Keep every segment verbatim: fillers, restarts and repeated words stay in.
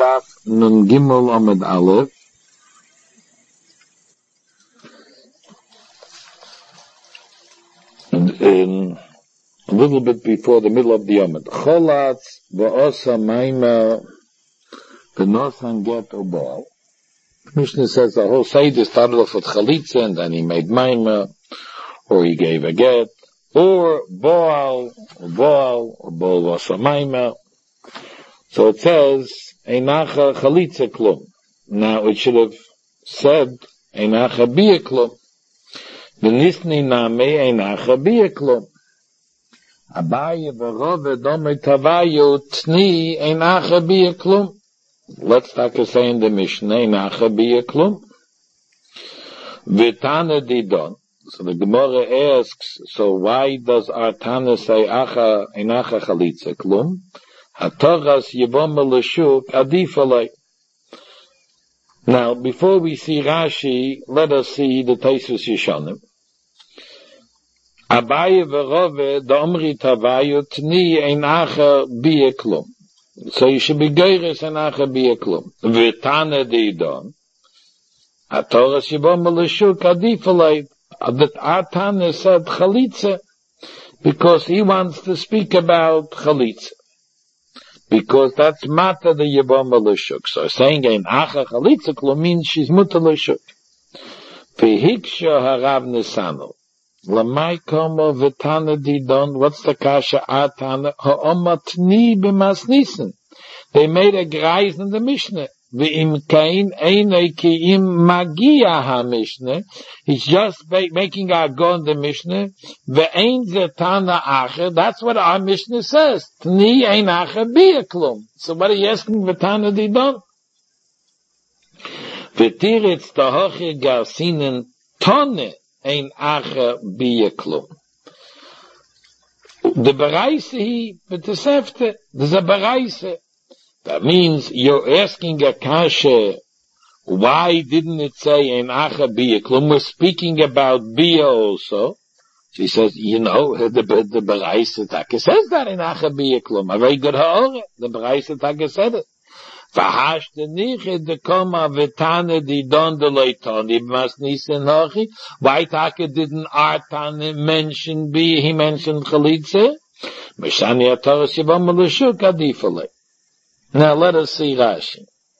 Daf Nun Gimel Amud Aleph. And in a little bit before the middle of the Amud. Cholatz v'osa maima v'nosan get obal. Mishnah says the whole Seder started off with chalitza and then he made maima, or he gave a get, or boal, or boal, or boal v'osa maima. So it says, Einacha chalitza klum. Now it should have said, Einacha bia klum. V'nisni name Einacha bia klum. Abaye v'rove dome tavayu tni Einacha bia klum. Let's take a say in the Mishnah, Einacha bia klum. V'tana didon. So the Gemara asks, so why does our Tana say Acha Einacha chalitza klum? Hatoras yivom l'shuk adifalei. Now, before we see Rashi, let us see the Taisus Yishanim. Abaye v'rove da'omri tavayu tni einacha bia klum. So you should be geiris einacha bia klum. V'tana deidon. Hatoras yivom l'shuk adifalei. That our Tana said chalitza, because he wants to speak about chalitza. Because that's mata the Yabama Lashuk. So saying ein acha chalitza klum means she's muta Lashuk. Vehiksha harav nisano. Lamai komo v'tana didon. What's the kasha atana? Ha'omatni b'mas nisan. They made a grais in the Mishnah. V'im kain einei ki im magia ha-Mishnah. He's just making our go in the Mishnah. V'ein zetana acher. That's what our Mishnah says. Tni ein acher bia klum. So what are you asking v'tana didon? V'tiritz tahoche garsinen tonne ein acher bia klum. The baraise he, v'tesefte. There's a baraise. That means you're asking a kasha, why didn't it say in acha bia klum? We're speaking about bia also. She says, you know, the the Baraisa Taka says that in acha bia klum. A very good ha'ore. The Baraisa Taka said it. V'hash de niche de koma v'tane di don de loitoni b'mas nisen hochi. Why Taka didn't Artane mention bia? He mentioned chalitza. Meshani ataras yivam l'shuk adifale. Now let us see Rashi.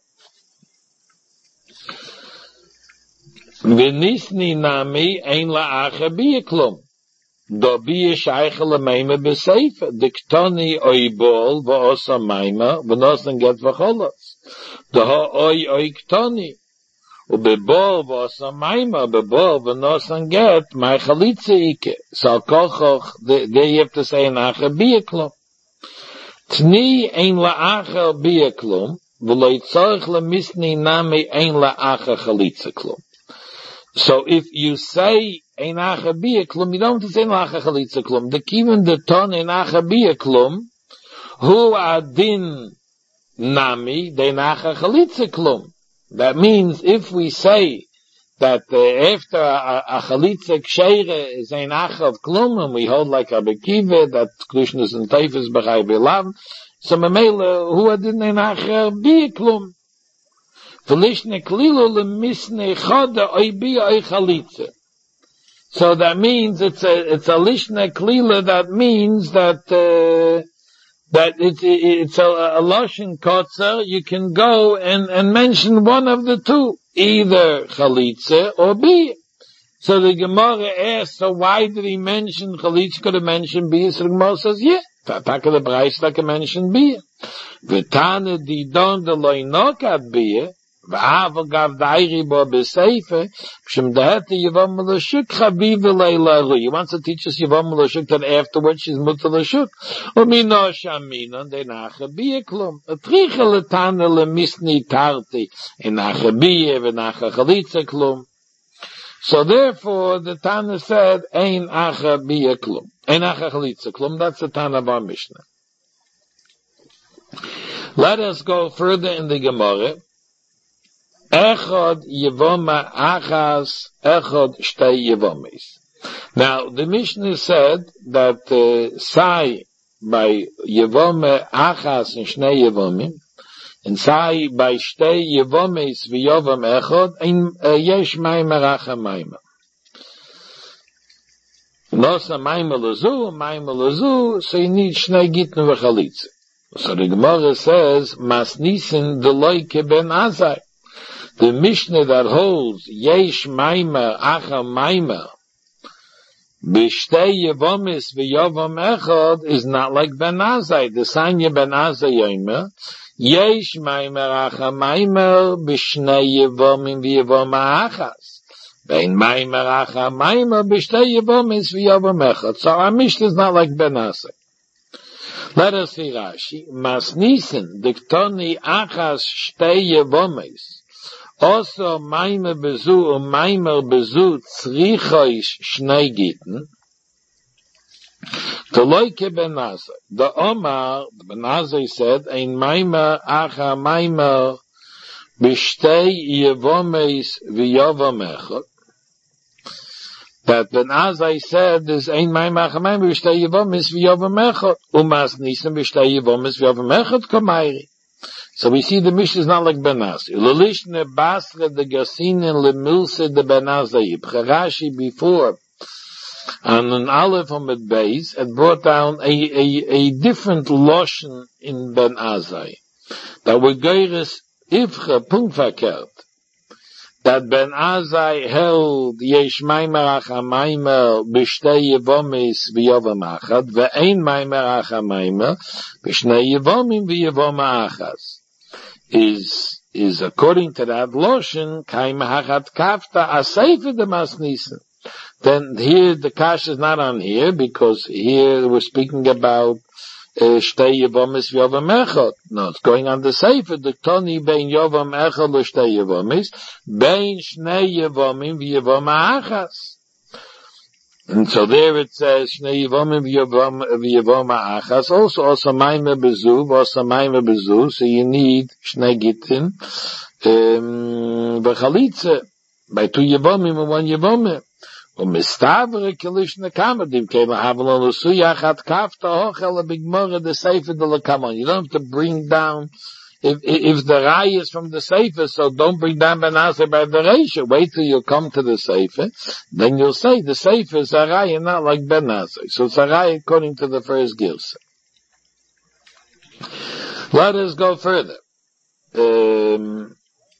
V'nisni nami ein la'acha bia klum. Do bia shaycha l'meima b'seifa. Diktoni oi bol v'osa meima v'nosan get v'cholos. Do ha oi oi ktoni. U'bebol v'osa meima bebol v'nosan get my chalitza ike. So kochoch, there you have to say an acha bia klum. Tni ein la'acha bia klum, v'lo yitzorich lemisni nami ein la'acha chalitza klum. So if you say ein acha bia klum, you don't have to say ein la'acha chalitza klum. The kiven the ton ein acha bia klum, hu adin nami de ein acha chalitza klum. That means if we say that uh, after a, a chalitza ksheire is ein acha of klum, and we hold like a bekive, that Krishna's and Teifes b'chai b'lav, so memele, hu adin ein acha bia klum. V'lishne klilu lemisne choda oi bia oi chalitza. So that means it's a, it's a lishne klila, that means that, uh, that it's, it's a, a loshin kotzer, you can go and, and mention one of the two. Either chalitza or bia. So the Gemara asks, so why did he mention chalitza? Could have mentioned bia? So the Gemara says, yeah. Taka the Brais like I mentioned bia. V'tana didon de loy nokat bia. V'ava gav dairi bo b'seife. P'shem dehete yivam l'shuk chaviv v'leilahu. He wants to teach us yivam l'shuk that afterwards she's mutter l'shuk. Umino shaminon de nacha bia klum. Atricha l'tana l'misni tarti. In nacha bia v'nacha chalitza klum. So therefore the Tana said, ein acha bia klum. Ein acha chalitza klum. That's the Tana bar Mishnah. Let us go further in the Gemara. Echad yevoma achas, echad shtei yevomis. Now, the Mishnah said that uh, sai by yevome achas and shnei yevomim and say by shtei yevomes v'yovam echad, ein yesh maimer acha maimer. Nosa maimer lezu, maimer lezu, so you need shnei gittin v'chalitze. So the Gemara says, mas nisen deloike ben azai. The Mishnah that holds yesh maimer acha maimer b'shtei yevomis v'yovam echad is not like ben azai. The Sanya ben azai yomer yesh maimer acha maimer b'shnei yevomim v'yovam achas. Bein maimer acha maimer b'shtei yevomis v'yovam echad. So our Mishnah is not like ben azai. Let us see Rashi. Mas nisen diktoni achas shtei yevomis. Also maimer bezu und maimer bezu tzrichoish shnei gitten. The loike ben azai. The Omar, ben azai said, ein maimer acha maimer b'shtei yevomis v'yovam echad. That ben azai said, is ein maimer acha maimer b'shtei yevomis v'yovam echad. Umas nisen b'shtei yevomis v'yovam echad kamairi. So we see the Mishnah is not like Ben Azai. Lelishne basre de gasinen lemilse de Ben Azai. Rashi before, and an Aleph on the base, had brought down a, a, a different lotion in Ben Azai. That were geires ifche punkt verkehrt. That Ben Azai held yesh maimer acha maimer b'shtei yevomis v'yovam achad, ve'ein maimer acha maimer b'shnei yevomim v'yovam achas. Is, is according to that lotion, kaim hachat kafta aseife de mas nisen. Then here, the kash is not on here, because here we're speaking about shtei yevomis v'yovam echad. No, it's going on the seife, the toni bein yovam echad l'shtei yevomis, bein shnei yevomim v'yovam achas. And so there it says, Shnei Yevomim v'Yevom Achas, also, also Maime Bezu, also Maime Bezu, so you need Shnei Gittin, um, v'Chalitze, by two Yevomim and one Yevomim. U'mistavre kelish nekamadim, kema havelon l'su yachat kafta hochel bigmore the Sefer de l'kamon. You don't have to bring down, if, if the Rai is from the Sefer, so don't bring down Ben Azai by the Reisha. Wait till you come to the Sefer, then you'll say the Sefer is a Rai and not like Ben Azai. So it's a Rai according to the first Gilsa. Let us go further. Um,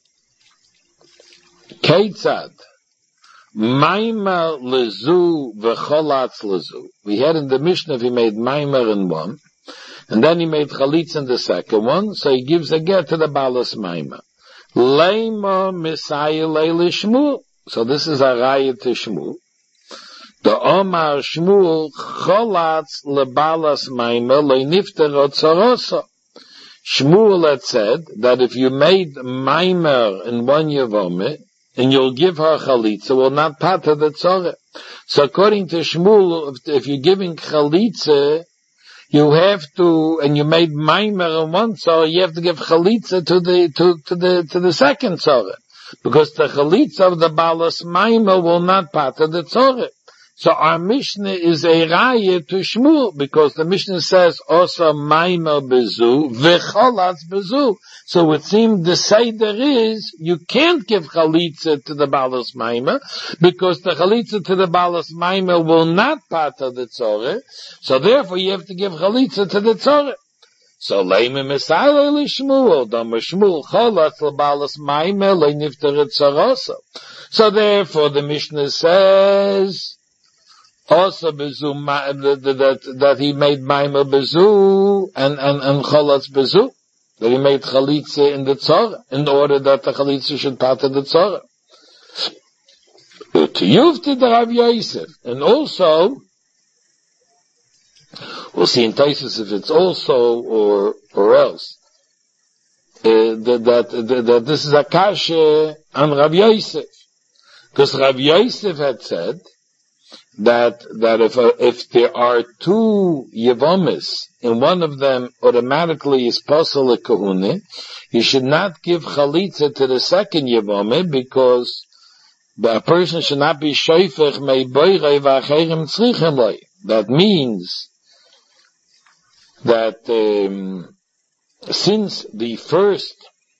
Keitzad. Maimer lezu v'cholatz lezu. We had in the Mishnah, he made Maimer in one. And then he made chalitz in the second one, so he gives a get to the balas maima. Leima misaya leili Shmuel. So this is a raya to Shmuel. The Omar Shmuel cholatz lebalas maima leinifter otzorosa. Shmuel had said that if you made maimer in one yevome, and you'll give her chalitza, will not pata the tzorah. So according to Shmuel, if, if you're giving chalitza, you have to, and you made maimer in one tzorah, you have to give chalitza to the, to, to the, to the second tzorah. Because the chalitza of the balas maimer will not pata the tzorah. So our Mishnah is a raya to Shmuel, because the Mishnah says, also maimer bezu, v'cholatz bezu. So it seems the seder is, you can't give chalitza to the balas maimer, because the chalitza to the balas maimer will not pata the tzorah. So therefore you have to give chalitza to the tzorah. So leime mesale li Shmuel, dam Shmuel cholatz le balas maimer le nifter tzorosa. So therefore the Mishnah says, also bezu, that, that he made maimer bezu, and, and, and cholatz bezu. That he made chalitza in the tzorah, in order that the chalitza should pata the tzorah. To Yufti the Rav Yosef, and also, we'll see in Taisus if it's also or, or else, uh, that, that, that this is a kasha on Rav Yosef. Because Rav Yosef had said, that, that if, uh, if there are two Yevomis, and one of them automatically is Pasal a Kahune, you should not give Chalitza to the second Yevome, because a person should not be Shoifech mei boirei v'acherim tzrichem loi. That means that, um, since the first,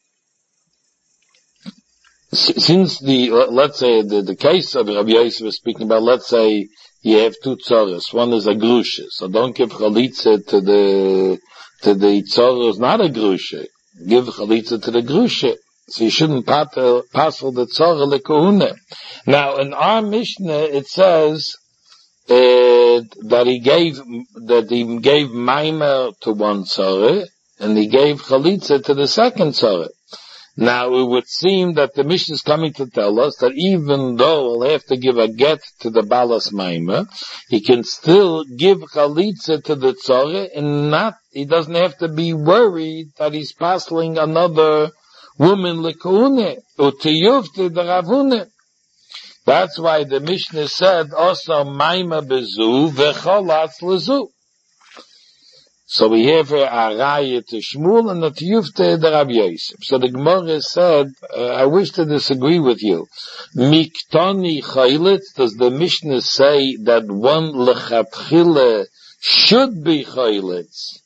since the, let's say, the, the case of Rabbi Yosef was speaking about, let's say you have two tzoros. One is a grusha. So don't give chalitza to the, to the tzoros, not a grusha. Give chalitza to the grusha. So you shouldn't passel the tzora lekuhuna. Now, in our Mishnah, it says, uh, that he gave, that he gave maimer to one tzora, and he gave chalitza to the second tzora. Now, it would seem that the Mishnah is coming to tell us that even though he'll have to give a get to the balas maimer, he can still give chalitza to the tzora, and not, he doesn't have to be worried that he's passing another woman lekuhune, utiyufte the ravune. That's why the Mishnah said, also maima bezu v'cholatz lezu. So we have a raya to Shmuel and a tiyufte the Rabbi Yosef. So the Gemara said, uh, I wish to disagree with you. Miktoni chaylitz, does the Mishnah say that one lechatchile should be chaylitz?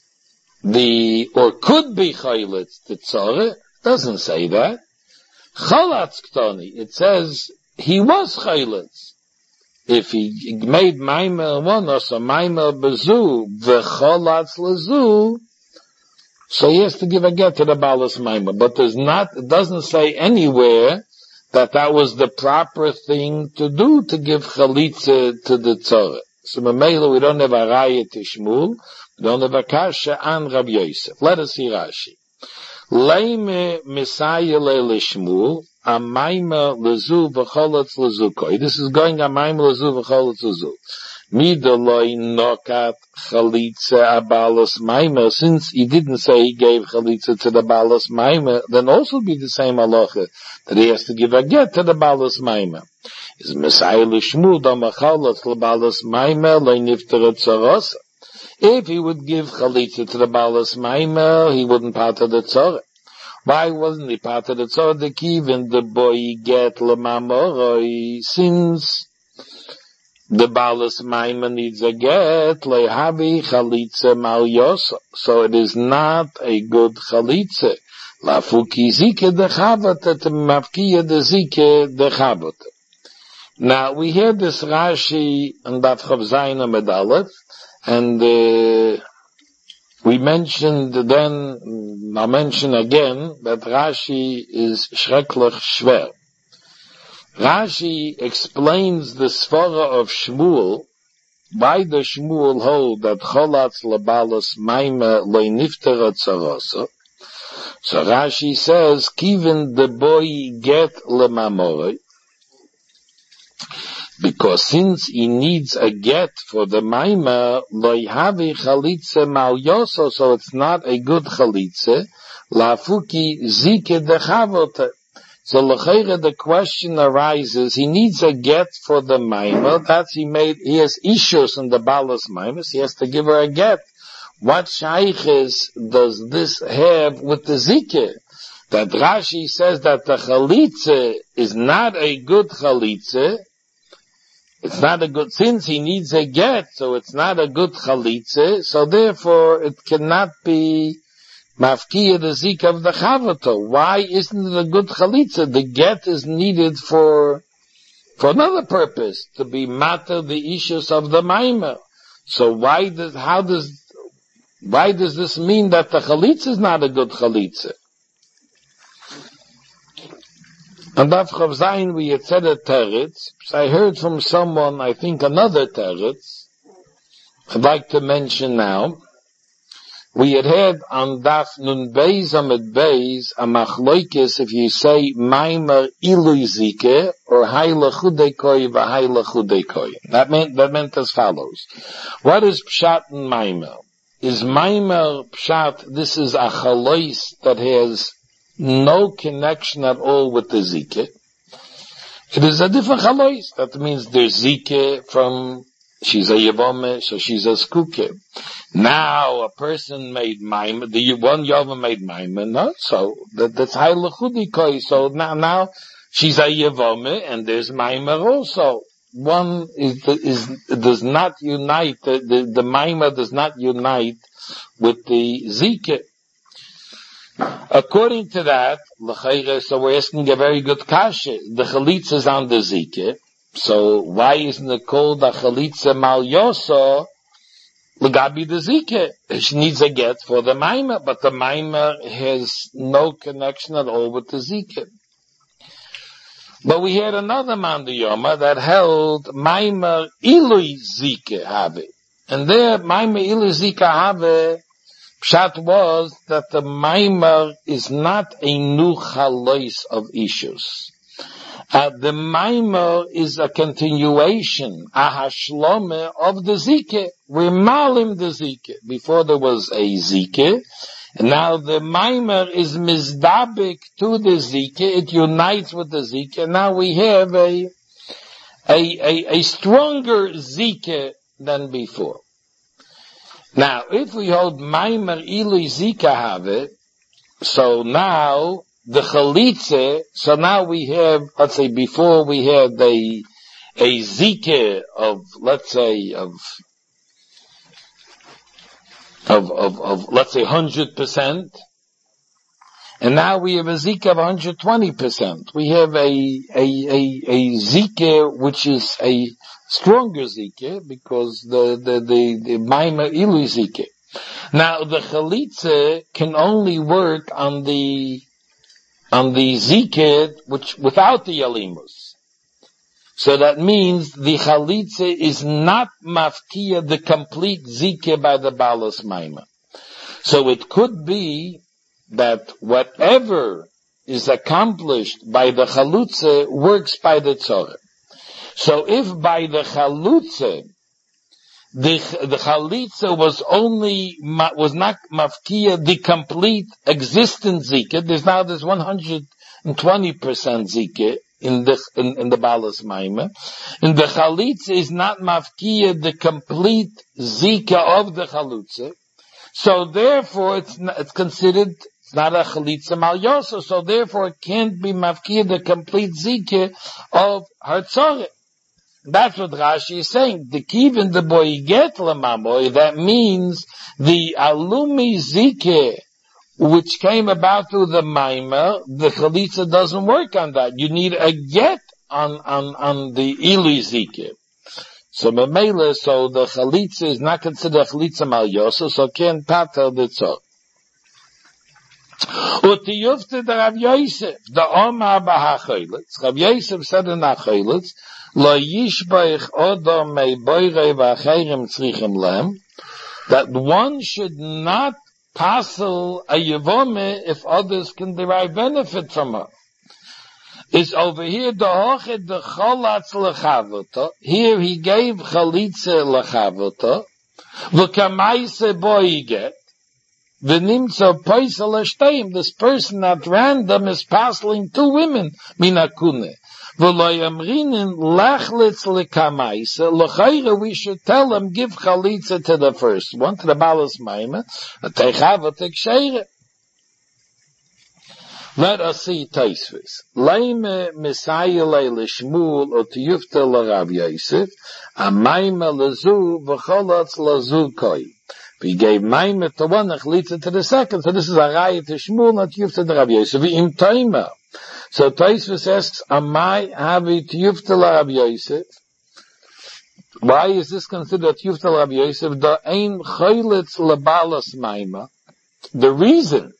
The, or could be chaylitz, the tzara? Doesn't say that. Cholatz ktoni, it says he was chaylitz. If he made maimer one or some maimer bezu v'cholatz lezu, so he has to give a get to the balas maimer. But there's not, it doesn't say anywhere that that was the proper thing to do to give chalitza to the tzara. So Mamela, we don't have a raya to Shmuel, we don't have a kasha an Rabbi Yosef. Let us see Rashi. Leime Messiah le Shmuel, a maima lezu v'cholatz lezu koi. This is going a maima lezu v'cholatz lezu. Midoloi nokat chalitza abalas maima. Since he didn't say he gave chalitza to the balas maima, then also be the same halacha that he has to give a get to the balas maima. Is Messiah le Shmuel da machalatz le balas maima le nifteret tzarosa. If he would give chalitza to the balas maima, he wouldn't part of the tzara. Why wasn't he part of the tzara? The kivin the boy get lemamoroi, since the balas maima needs a get lehabi chalitza mal yosa, so it is not a good chalitza. Lafuki zike de chavata to mafkiya de zike de chavata. Now we hear this Rashi and Daf Chav Zayin Amud Aleph. And uh, we mentioned then, I'll mention again, that Rashi is schrecklich schwer. Rashi explains the svara of Shmuel, why the Shmuel hold that cholatz lebalas maima leiniftere tzarosa. So Rashi says, kiven the boy get lemamoroi, because since he needs a get for the maima, loihavi chalitze mal yoso, so it's not a good chalitze, lafuki zike dechavot. So l'cheire the question arises, he needs a get for the maima, that's he made, he has issues in the balas maimas, he has to give her a get. What shayches does this have with the zike? That Rashi says that the chalitze is not a good chalitze, it's not a good, since he needs a get, so it's not a good chalitze, so therefore it cannot be mafkiya the zik of the chavato. Why isn't it a good chalitze? The get is needed for, for another purpose, to be matter the issues of the maimah. So why does, how does, why does this mean that the chalitze is not a good chalitze? And Daf Chav Zayin we had said a teretz. I heard from someone, I think another teretz, I'd like to mention now. We had heard on Daf Nun Beis Amud Beis a machloikis if you say Maimer Ilui Zike or Haile Chudekoi v'Haile Chudekoi. That meant, that meant as follows. What is Pshat in Maimer? Is Maimer Pshat, this is a chalois that has no connection at all with the zike. It is a different chalois. That means there's zike from, she's a yevome, so she's a skuke. Now a person made maim, the one yevome made maim, no? So that, that's haile chudikoi. So now, now she's a yevome and there's maimer also. One is, is, does not unite, the, the, the maimer does not unite with the zike. According to that, so we're asking a very good kasha. The chalitza is on the zike. So why isn't it called a chalitza mal yoso? L'gabi the zike. She needs a get for the maima, but the maima has no connection at all with the zike. But we had another man the yoma that held maima ilui zike have. And there, maima ilui zike have, pshat was that the maimar is not a new chalois of issues. Uh, the maimar is a continuation, a hashlome of the zike. We're malim the zike. Before there was a zike, and now the maimar is mizdabik to the zike. It unites with the zike. And now we have a, a, a, a stronger zike than before. Now, if we hold Maimer Ilui Zika have, so now the Chalitze, so now we have, let's say before we had a, a Zika of, let's say, of, of, of, of, let's say one hundred percent, and now we have a Zika of one hundred twenty percent. We have a, a, a, a Zika which is a stronger zike, because the, the, the, the maima ilu zike. Now, the chalitza can only work on the, on the zike, which, without the yalimus. So that means the chalitza is not mafkia, the complete zike by the balas maima. So it could be that whatever is accomplished by the chalitza works by the tzorah. So if by the chalutze, the, the chalitza was only, was not mafkia, the complete existent zika, there's now this one hundred twenty percent zika in the, in, in the balas maima, and the chalitza is not mafkia, the complete zika of the chalutze, so therefore it's not, it's considered, it's not a chalitza mal yoso, so therefore it can't be mafkia, the complete zika of her tzorah. That's what Rashi is saying. The kivin the boy get lamamoy, that means the alumi zike, which came about through the maima, the chalitza doesn't work on that. You need a get on, on, on the ili zike. So memela, so the chalitza is not considered chalitza mal yosa, so can't pater the tzor. Utiyufte the Rav Yosef, the Omar b'hachayletz. Rav Yosef said in hachayletz, Lo yishbaich odom mei boirei v'achayrim tzrichem lehem, that one should not passel a yevome if others can derive benefit from her. It's over here, the hochet the cholatz lechavota, here he gave chalitze lechavota, v'kamaise boiget, v'nimtzo poisel ashteim, this person at random is parceling two women, minakune. We should tell them, give chalitza to the first one, to the balas maima, let us see Taisvis. Leime Messiah leile Shmuel otiyufta l'Rav Yosef, a maima lezu v'cholotz lezu koi. We gave maima to one, chalitza to the second, so this is a raya to Shmuel, not yufta to Rav Yosef. V'im toima. So Taisvis asks, Amai havi tiyufta l'Rav Yosef? Why is this considered tiyufta l'Rav Yosef? The ein choylitz lebalas maima. The reason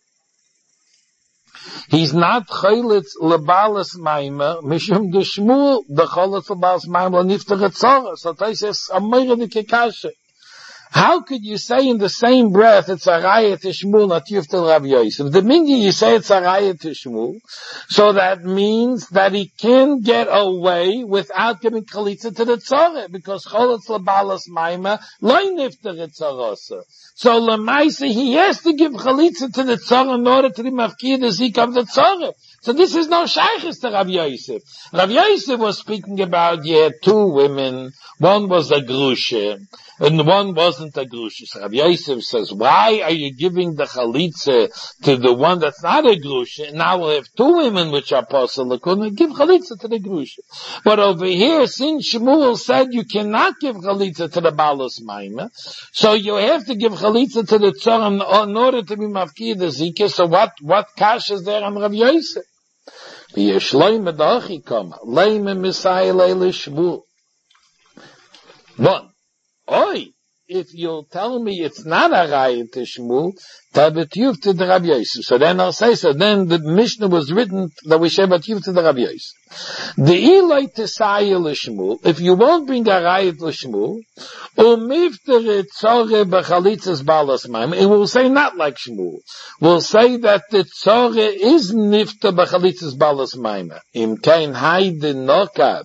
he's not choylitz lebalas maima, mishum de Shmuel, the choylitz lebalas maima niftar etzorah. So Taisvis asks, Amai de kekashe. How could you say in the same breath it's a raya to Shmuel, not Yuftal Rav Yosef? The minute you say it's a raya to Shmuel, so that means that he can get away without giving chalitza to the tzorah, because cholitz lebalas maima loy niftar etzorah. So lemaisa he has to give chalitza to the tzorah in order to be mafkir the zik of the tzorah. So this is no shaykhis to Rav Yosef. Rav Yosef was speaking about, yeah, two women. One was a grusha, and one was wasn't a grusha. So Rav Yosef says, why are you giving the chalitza to the one that's not a grusha? Now we'll have two women which are apostle lakuna, give chalitza to the grusha. But over here, since Shmuel said you cannot give chalitza to the balas maima, so you have to give chalitza to the tzara in order to be mafkir the zikah. So what, what kash is there on Rav Yosef? V'yeshloim medachi kama, leime misai leile Shmuel. One. Oi, if you'll tell me it's not a raya to Shmuel, tabetyuv to the Rabbi Yosef. So then I'll say so. Then the Mishnah was written that we say batyuv to the Rabbi Yosef. The ilay tesaya l'Shmuel. If you won't bring a raya to Shmuel, umifter tzore b'chalitzas balas maim, it will say not like Shmuel. We'll say that the tzore is nifter b'chalitzas balas maim. Im kein hayde nokat.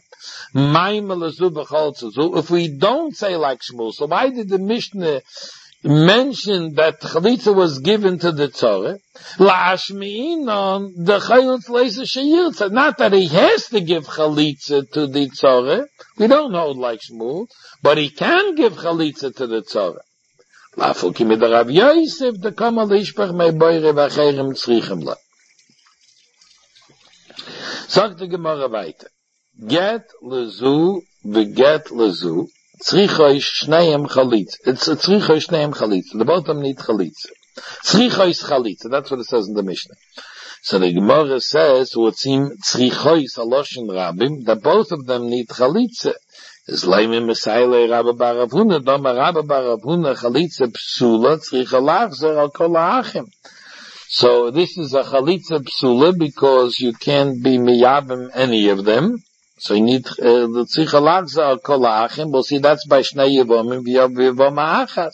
If we don't say like Shmuel, so why did the Mishnah mention that chalitza was given to the tzore? La'ashmi'inon, the chayutz leisa sheyirtza. Not that he has to give chalitza to the tzore. We don't hold like Shmuel, but he can give chalitza to the tzore. La'afuki mit Rav Yosef, the kama lishpach mei boire v'acherem tzrichem la. Sagt die Gemara weiter. Get lezu, beget lezu, tzrichoish shneim chalitza. It's a tzrichoish shneim chalitza. The both of them need chalitza. Tzrichoish chalitza. That's what it says in the Mishnah. So the Gemara says, Uotzim tzrichoish aloshin rabim, that both of them need chalitza. Is leimim mesayle Rabba bar Avuna, doma Rabba bar Avuna chalitza psula, tzricha lachzer al kol ha'achim. So this is a chalitza psula because you can't be miyabim any of them. So you need the tzricha lachzer al kol ha'achim. We'll see that's by shnei yevomim v'yav ha'achas.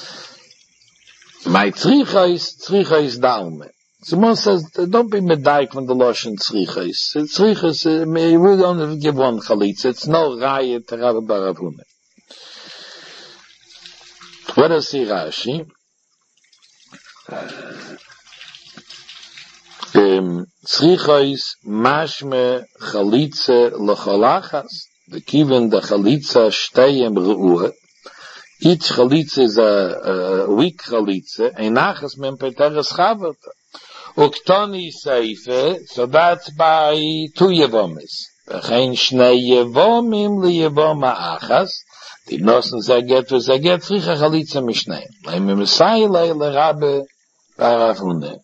My tzricha is tzricha is dalme. Someone says, don't be medayik from the loshen tzricha is. Tzricha is, uh, we don't give one chalitza. It's no raya to Rabba bar Avuna. What does he Rashi? Tzricha is mashme chalitza l'cholachas. The kiven the chalitza shteyem re'uah. Each chalitza is a, a weak chalitza. Einachas men peteres chavata. Uktoni seife, so that's by two yevomis. V'chein shnei yevomim li yevoma achas. Die nosen zaget ve zaget tzricha chalitza mishneim. Leime mesai leile Rabbe bar Avuna.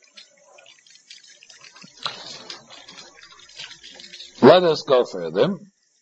Let us go further.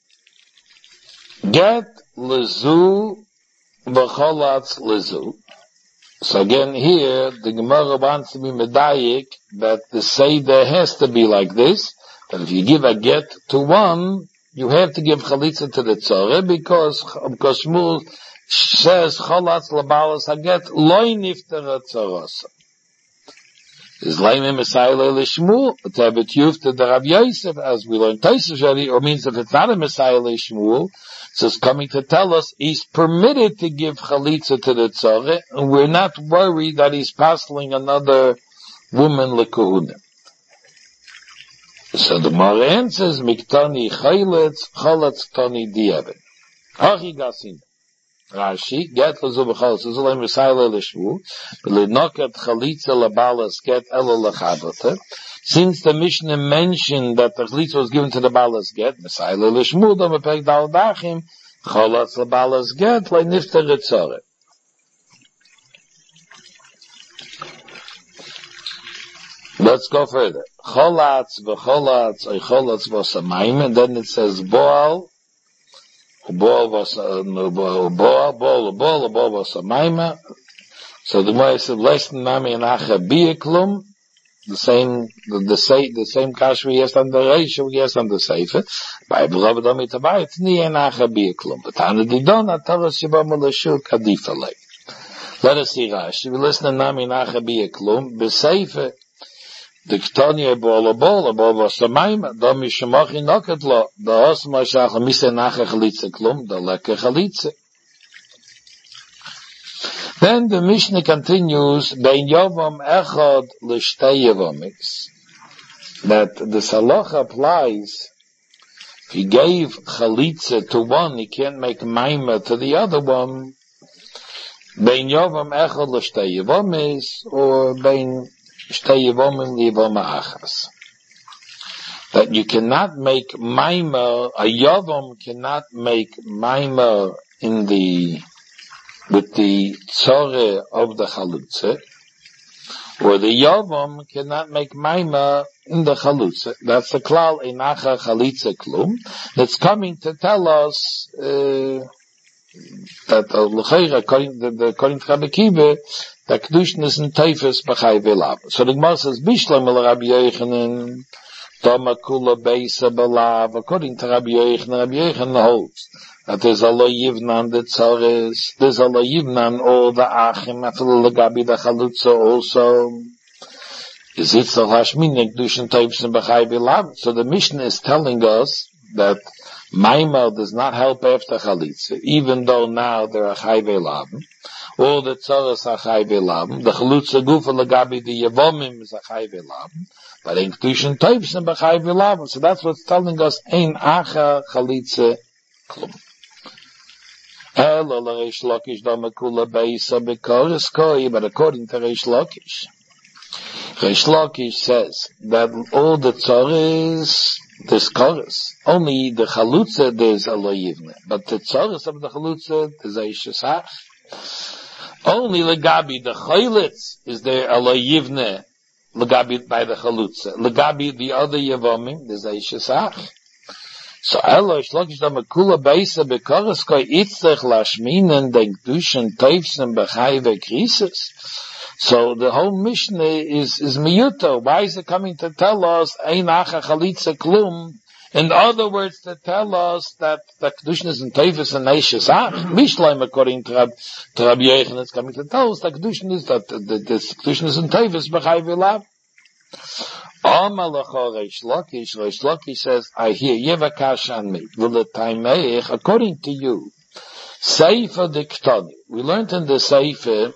Get lezu v'cholatz lezu. So again here, the Gemara wants to be medayik that the Seder has to be like this, that if you give a get to one, you have to give chalitza to the tzore, because, because Shmuel says, cholatz labalas haget, loy nifter tzorosa. Is laimim Messiah l'Shmuel, but to have it yuf to the Rav Yosef, as we learned Tosfos already, or means if it's not a Messiah l'Shmuel, so it's coming to tell us he's permitted to give chalitza to the tzore, and we're not worried that he's passing another woman l'kuhuna. So the Gemara answers, miktani chayletz, cholatz tani diavad. Hachi gasin. Rashi, get lezu b'cholatz, lezu leim Messiah l'Shmuel, v'linokat chalitza l'balas get ela l'chabata. Since the Mishnah mentioned that the chalitza was given to the balas get, Messiah l'Shmuel, dom epek dal dachim, cholatz l'balas get, le nifter etzore. Let's go further. Cholatz v'cholatz, oy cholatz v'osamayim, and then it says boal, boal v'osamayim, boal, boal, boal, boal v'osamayim. So the Gemara said, lesson nami anacha biyaklum, the same, the, the same, the same kash we have on the Reisha, we have on the Sefer. By B'Rabbadomi Tabai, it's ni enacha biyaklum. But Tana Didon, Ataras Sheba Melashur Kadifalei. Let us see Rashi. We listen to nami enacha biyaklum, b'Sefer, the Ktonia Bola Bola, Bola Samayim, Domi Shemochi Nokat Lo, the Osma Shach, Misa enacha chalitza klum, the Leke chalitza. Then the Mishnah continues, Bein Yovam Echad L'Shtei Yevomix, that the Halacha applies, if he gave Chalitza to one, he can't make Maima to the other one, Bein Yovam Echad l'shtei Yevomis, or Bein Shtei Yevomim l'Yevoma Achas. That you cannot make Maima, a Yovam cannot make Maima in the, with the Tzore of the Chalutze, or the Yovam cannot make Maima in the Chalutze. That's the Klal Einacha Chalitze Klum. That's coming to tell us, uh, that uh, l'chayra, according to the according to Rabbi Kiva, that kedushin and teifes b'chai v'lav. So the Gemara says bishlam el Rabbi Yochanan dama kula beisa b'lav. According to Rabbi Yochanan, Rabbi Yochanan holds that there's a lo yivnan the tzores, there's a lo yivnan all the achim after the gabi the chalutza also. Is it so hashmin kedushin teifes and b'chai v'lav? So the Mishnah is telling us that Maimel does not help after Chalitza, even though now there are Chai Ve'Lavim. All the Tzoros are Chai Ve'Lavim. The Chalutza Gufa Lagabi, the Yevomim is a Chai Ve'Lavim. But in Kedushin Teivsim are Chai Ve'Lavim. So that's what's telling us, Ein Acha Chalitza Klum. Elo l'Reish Lakish Damakula Beisa B'Koris Koi, but according to Reish Lakish, Reish Lakish says that all the Tzoros, there's chorus. Only the chalutza there's a lo yivne, but the chorus of the chalutza there's a shesach. Only legabi the chaylitz is there a lo yivne legabi by the chalutza. Legabi the other yevomim there's a shesach. So elo shlokish da makula beisa bekoros koi itzrech lashminen den kedushin teifsim b'chai v'krisis. So the whole Mishnah is, is miyuto. Why is it coming to tell us, ein acha chalitza klum? In other words, to tell us that the Kedushin is in Teifes and Neishes Ach. Mishleim, according to Rabbi Yochanan, it's coming to tell us that Kedushin is, that the, the Kedushin is in Teifes, b'chai v'lav. Amalacha Reish Lakish, Reish Lakish says, I hear, Yevakash on me, v'letaimech, according to you, Sefer Diktoni. We learned in the Sefer,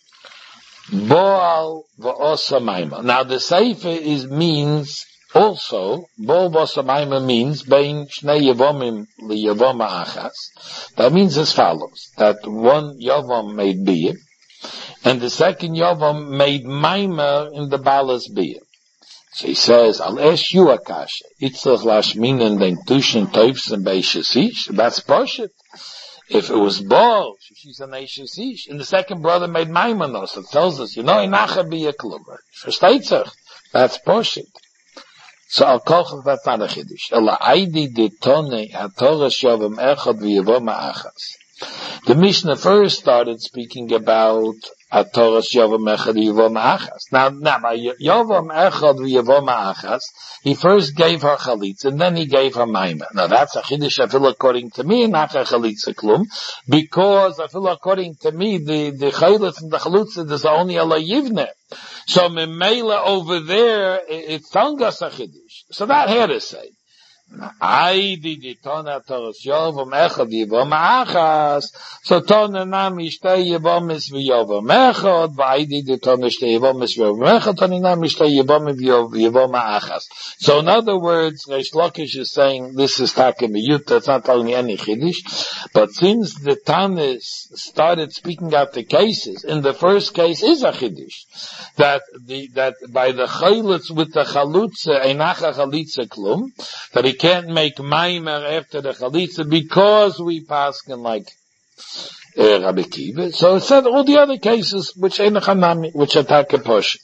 Boal v'osa maima. Now the Sefer is means also, Boal v'osa maima means bein shnei yevomim liyevoma achas. That means as follows, that one yavom made beer, and the second yavom made maima in the balas beer. So he says, I'll ask you a kasha. Itzach lashminen den tushin teifs and beishasish. That's Pashut. If it was Baal, she's an Eishesish, and the second brother made Maimanos, it tells us, you know, Inacha be a kluber. Versteht sich? That's Pashut. So Al Kochach, that's not a Chiddush. Ela Aidi de Tone, HaTorah Shavim Echad v'Yevoma Achas. The Mishnah first started speaking about HaTorah Shavim Echad v'Yevoma Achas. Now, now, by Yavam Echad v'Yevoma Achas, he first gave her chalitza, and then he gave her maima. Now that's a chiddush, I feel according to me, not a chalitza klum, because I feel according to me, the, the chalitza and the chalitza, there's only a la yivne. So memela over there, it, it's telling us a chiddush. So that had to say, I did it on a Toros Yovam Echad Yevom Achas. So Tona Nami Shtei Yevomis v'Yovam Echad. V'ai did it on a Shtei Yevomis v'Yovam Echad. Tona Nami Shtei Yevomis v'Yovam Achas. So in other words, Reish Lakish is saying this is Taka Miyuta. It's not telling me any Chiddush. But since the Tanis started speaking out the cases, in the first case is a Chiddush. That the, that by the Chaylitz with the Chalutza, Einacha Chalitza Klum, that he can't make maimer after the chalitza because we paskin like uh, Rabbi Kiva. So it said all the other cases which ain't chanami, which attack a push.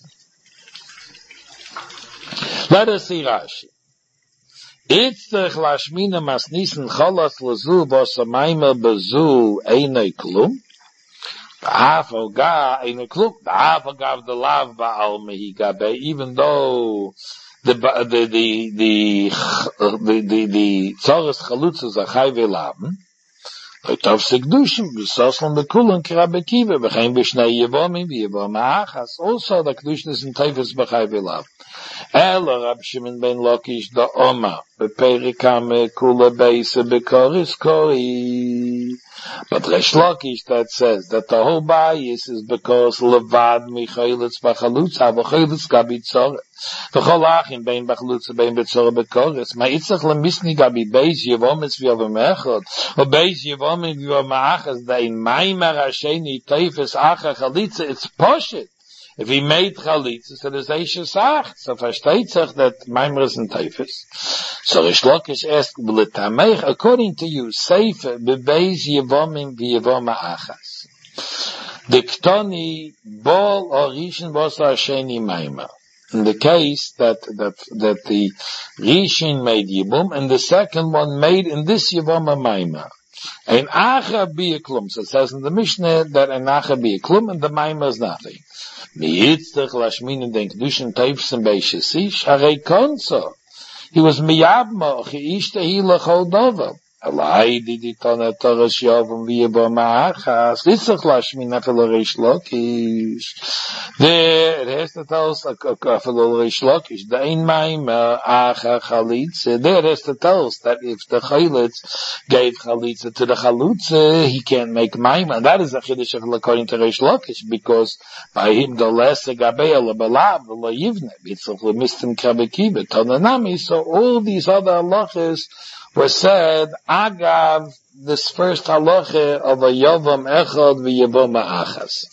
Let us see Rashi. It's the chlashmina masnisen chalas lazu bosa maimer bezu einay klum. Ba'afoga einay klum. Ba'afogav the lav ba'al mehigabe. Even though The, the, the, the, the, the, the, Tzoros Chalutzas are Chai Ve'Lavim, Tov Segdushim, V'soslan B'Kulan K'Rabbi Kiva, V'chein B'shnei Yevomim, V'Yevom Ha'achas. Also, the Kedushin is in Teifes B'chai Ve'Lavim. Ela Rab Shimon ben Lakish da Oma, B'Perikame Kula Beisa B'Koris Koi. But Resh Lakish that says that the whole bias is because levad michaylitz bachalutza bachalutz gabitzor the whole achin bein bachalutza bein bitzor bekoris ma itzach lemisni gabi beis yevomis v'yavim echad or beis yevomis v'yavim achas da in maimer hasheni teifes acha chalitza it's poshit. If he made chalitza, so there's Eisha Sach. So versteht sich that Maimer is in Teifus. So Rish Lakish asked, according to you, Seifer, bebeis yevomim v'yevoma achas. The Ktoni, bol or Rishon bosa hasheni Maimer. In the case that, that, that the Rishon made Yibum, and the second one made in this Yevoma Maimer. Ein Acha bi'eklum. So it says in the Mishnah that ein Acha bi'eklum, and the Maimer is nothing. He was miyabmo, he ishtahi lechol dover. Alai didi tona toras yovim v'yebo ma'achas. Litzach lashmin afelo Reish Lakish. There, it has to tell us, afelo Reish Lakish, the ein maimer acha chalitze. There it has to tell us that if the chalitz gave chalitze to the chalutze, he can't make maimer. And that is a chiddush according to Reish Lakish, because by him the lesser gabeya lebalav lo yivne. Bitzach lemistim kabekibe tonanami. So all these other halachas were said, agav, this first halacha of a yavam echad v'yavoma achas.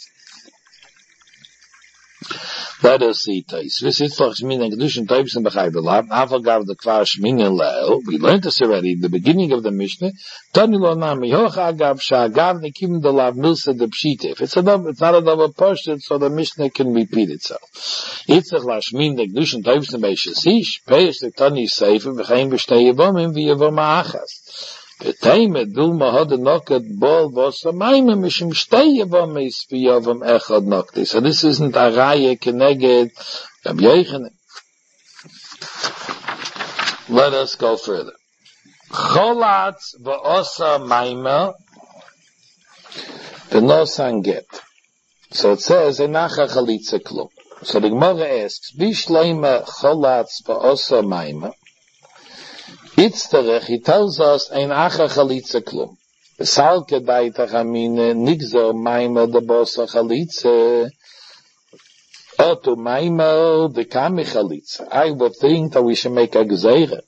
Let us see Tais. This is for Shmin and Kedushin Taibs and B'chai B'lav. Avagav the Kvar Shmin and Leo. We learned this already in the beginning of the Mishnah. Tani lo nami hoch agav sha'agav nikim the lav milsa de pshita. If it's a double, it's not a double portion, so the Mishnah can repeat itself. Yitzach la Shmin and Kedushin Taibs and B'shasish. Peish the Tani Seifer v'chaim b'shtei yavomim v'yavoma achas. V'teimet dulma hod nokat bol v'osamayim mishim shtei yavomis v'yavam echad nokti. So this isn't a raya keneged Rabbi Yochanan. Let us go further. Cholatz v'osamayim v'nosan get. So it says enacha chalitza klum. So the Gemara asks, Bishleima cholatz v'osamayim. Itzterech, he tells us, ein acha chalitza klum. Salke daita chamine, nigzo maima de bosa chalitza, otu maima de kami chalitza. I would think that we should make a gzeire.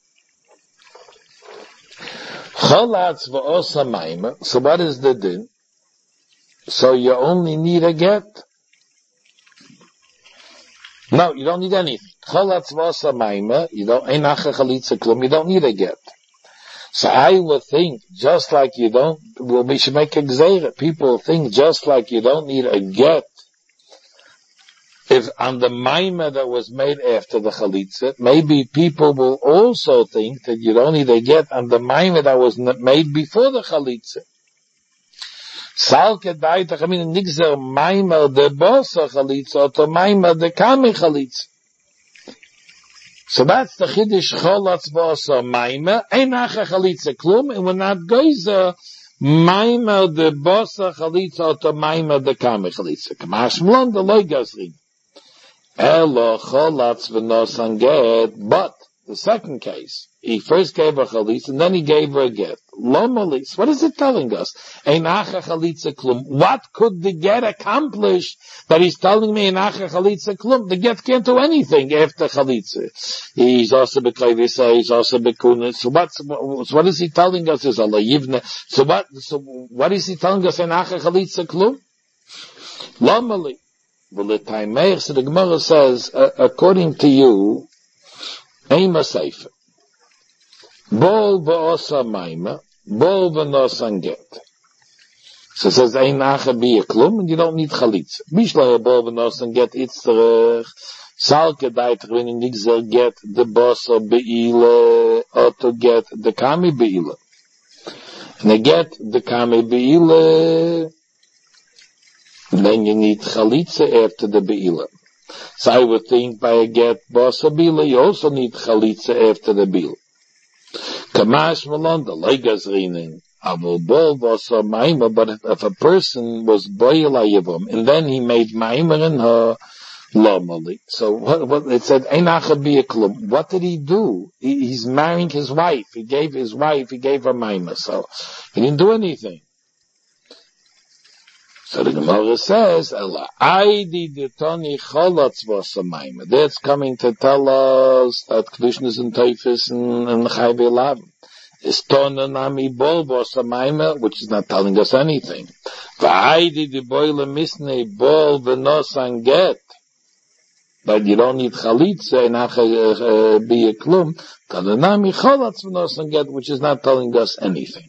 Cholatz v'osa maima, so what is the din? So you only need a get? No, you don't need anything. Cholatz v'osa maima, you don't, ein acha chalitza klum, you don't need a get. So I would think, just like you don't, well, we should make a gzeira. People think just like you don't need a get, if on the maima that was made after the chalitza, maybe people will also think that you don't need a get on the maima that was made before the chalitza. Salke daita chamina nigzer maima de bosa chalitza, to maima de kami chalitza. So that's the chiddush cholatz v'osa maima, ein acha chalitza klum, and we're not geyser maima de bosa chalitza to maima de kami chalitza. Kamash mlon de loy gazrin. Elo cholatz v'nosan get, but the second case, he first gave her chalitza and then he gave her a get. Lo malis, what is it telling us? Ein acha chalitza klum. What could the get accomplish that he's telling me ein acha chalitza klum? The get can't do anything after chalitza. He's also beklayvisa, he's also bekuna. So what, so what is he telling us? Is Allah yivne. So what, so what is he telling us ein acha chalitza klum? Lo malis. Well, the time so the Gemara says, uh, according to you, Eima Seifer. Bol v'osa maima, bol v'nosan get. So it says, Ein acha biya klum, and you don't need chalitza. Bishla bol v'nosan get, itzterech, salke daitach when you nigzer get the bosa be'ile, or to get the kami be'ile. And they get the kami be'ile, then you need chalitza after the be'ile. So I would think by a get bosa bila, you also need chalitza after the bil. Kamash malon, the legas reinin. Avol bol bosa maima, but if, if a person was boila yivam, and then he made maima in her, lomali. So what, what, it said, einacha biyaklum. What did he do? He, he's marrying his wife. He gave his wife, he gave her maima. So he didn't do anything. So the Gemara says, Ela Aidi Ditoni Cholotz Vosamayim. That's coming to tell us that Kedushin and Teifis and, and Chai B'Elav. Is Tona Nami Bol Vosamayim, which is not telling us anything. V'Aidi Di Boile Misnei Bol V'Nosan Get. But you don't need Chalitza and Acha be a Klum. Tona Nami Cholotz V'Nosan Get, which is not telling us anything.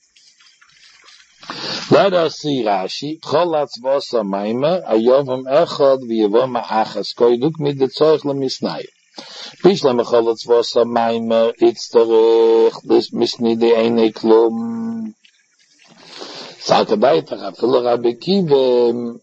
Let us see Rashi. Cholatz vosa maima ayovam echad v'yavom achas koyduk mid the tzorich lemisnayim. Bishlam cholatz vosa maima itzterich this misni de eine klum. Sakadaitach afilu Rabbi Kiva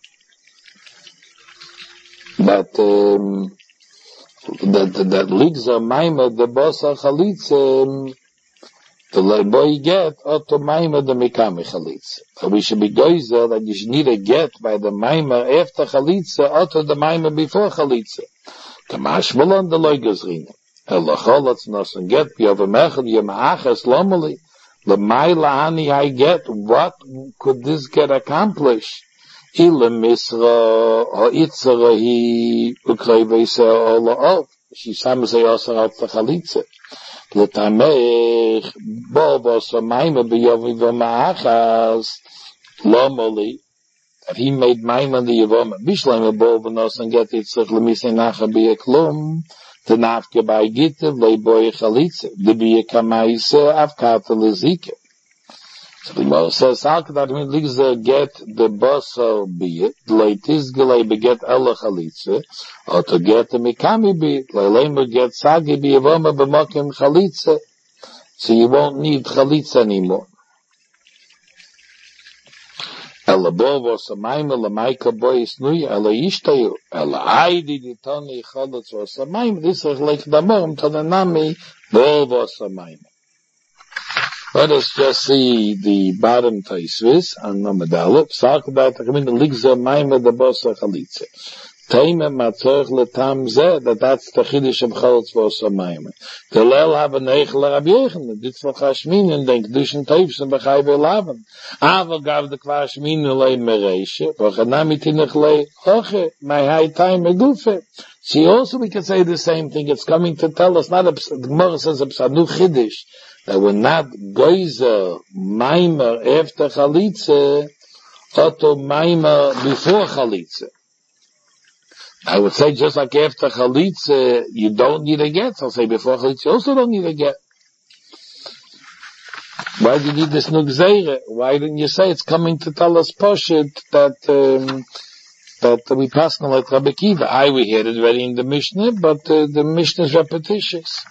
that um, that that ligza maima the bosa chalitza. The boy get auto maima the mikami chalitza. So we should be goizer that you should need a get by the maima after chalitza, auto the maima before chalitza. Kamash volon the loigos rina. Ela cholatz nosen get b'yova mechel yema'achas lomali. The maila ani I get. What could this get accomplish? Ila misra o itzara hi ukrevese ola of. She samse also out the chalitza. L'tamech bo vosa maima b'yovi v'ma'achas lomoli that he made maima the yavoma bishleim bo v'nos and get it tzich l'misei nacha b'ye klum the nafke by gitev le'boye chalitze the b'ye kamaise avkata l'zike. So the Gemara says, how could that mean ligza get the bosa b'ye leitis gelei beget ela chalitze or to get the mikami b'ye leileimu get sagi b'yavoma b'mokim chalitze, so you won't need chalitze anymore. Ela bo vosa maima l'maika boyis nuya ela yishtayu ela aidi ditoni cholotz vosa maima. This is like the mom to the nami bo vosa maima. Let us just see the bottom Taisvis and Namadalip. Talk about the coming the Ligza Maima the Bosa Chalitze. Taima Matzorch Letam Zeh, that that's the Chiddush of Cholotz Bosa Maima. The Lel have a Neichel Rabbi Yochanan, Ditz V'Chashmin, and Denk Dushin Teifs and B'chai B'Elavan. Ava gav the Kvashmin Lei Mereishe, V'Chanami Tinech Lei Hoche, my high time Megufe. See, also we can say the same thing. It's coming to tell us, not a, the Gemara says a Psadu Chiddush, that we're not goizer maima after chalitze, auto maima before chalitze. I would say just like after chalitze, you don't need a get. I'll say before chalitze, you also don't need a get. Why do you need this nugzeire? Why didn't you say it's coming to tell us poshit that, um, that we pass on like Rabbi Kiva? I, we heard it already in the Mishnah, but uh, the Mishnah is repetitious.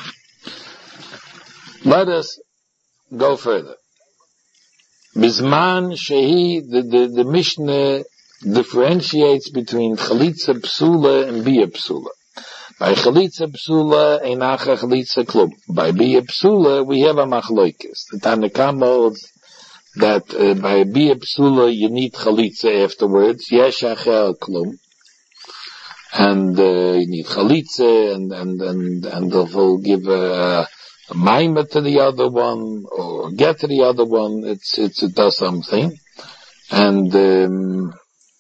Let us go further. Bizman Shehi, the, the, the Mishnah differentiates between Chalitza Psula and Bia Psula. By Chalitza Psula, Einacha Chalitza Klum. By Bia Psula, we have a Machloikis. The Tanakh holds that uh, by Bia Psula, you need Chalitza afterwards. Yesh Achel Klum. And uh, you need Chalitza, and, and, and, and they'll give a, a maima to the other one, or get to the other one. It's, it's, it does something. And, um,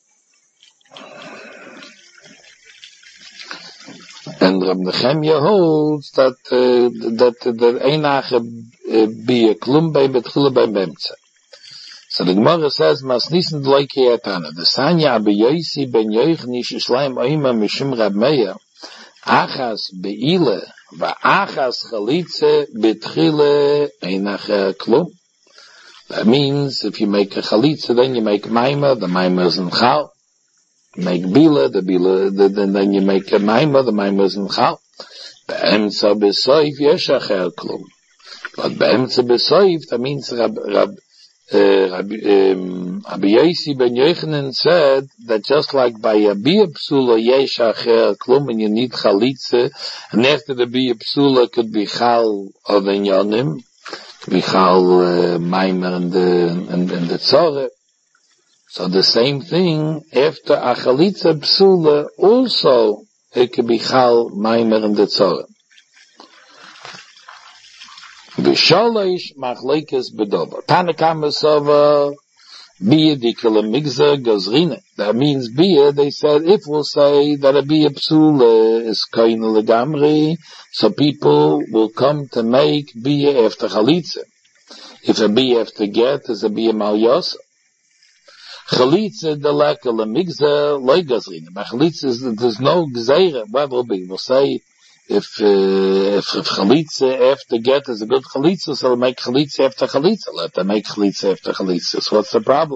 and Rab Nechemia holds that, uh, that, that Einache be a klum bei betchila bei bemtze. So the Gemara says, Mas nisen d'loike etana. The Sanya Abi Yosi ben Yoich nish Yishleim oima mishum Rab Meir. Achas be'ile va'achas chalitze betchile Einache klum. That means if you make a chalitze, then you make maima, the maima is in chal. You make bila, the bila, the, the, then you make a maima, the maima is in chal. Be'emtza b'soif yeshacher klum. But be'emtza b'soif, that means Rab, Rab, uh, Rab, um, Abi Yosi ben Yochanan said that just like by a bia psula yeshacher klum, and you need chalitze, and after the bia psula could be chal of inyanim, we call uh, Maimer and the and, and the Tzore. So the same thing after Achalitza Psula also it could be Chal Maimer and the Tzore. V'shalish machlekes bedover. Tanakam Sova Bia dikala migza gazrina. That means bia, they said, if we'll say that a bia psula is kaina legamri, so people will come to make bia after chalitza. If a bia after get is a bia malyasa. Chalitza deleka lemigza loy gazrina. By chalitza, there's no gzeira. What will be? We'll say, if, uh, if, if chalitza after get is a good chalitza, so make chalitza after chalitza. Let them make chalitza after chalitza. So what's the problem?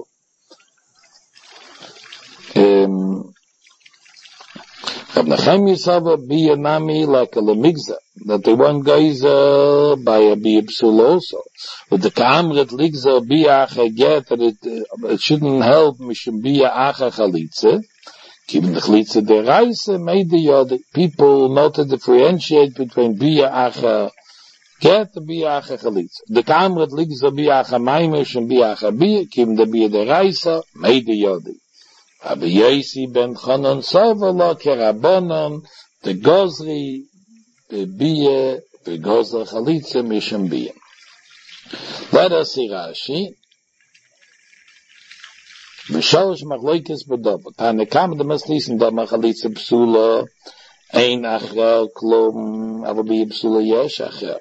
Um, Rab Nachem Yisava bia nami like a lemigza, that the one goes uh, by a bia psul also. But the ka'amrit ligza bia acha get, that it, uh, it shouldn't help mishum bia acha chalitza. Given the chalitza deraisa made the yod, people know to differentiate between bia acha get and bia acha chalitza. The ka'amrit ligza bia acha maimish and bia acha bia, given the bia deraisa made the yod. Rabbi Yosi ben Chanan Sovala Kerabonon, the Gozri, the Bia, the Gozra Chalitza Misham Bia. Let us see Rashi. V'shalosh machloikes b'dova. Tanekam the Maslisim Dama Chalitza Psula, Ein Achel Klum, Ava Bia Psula Yesh Achel.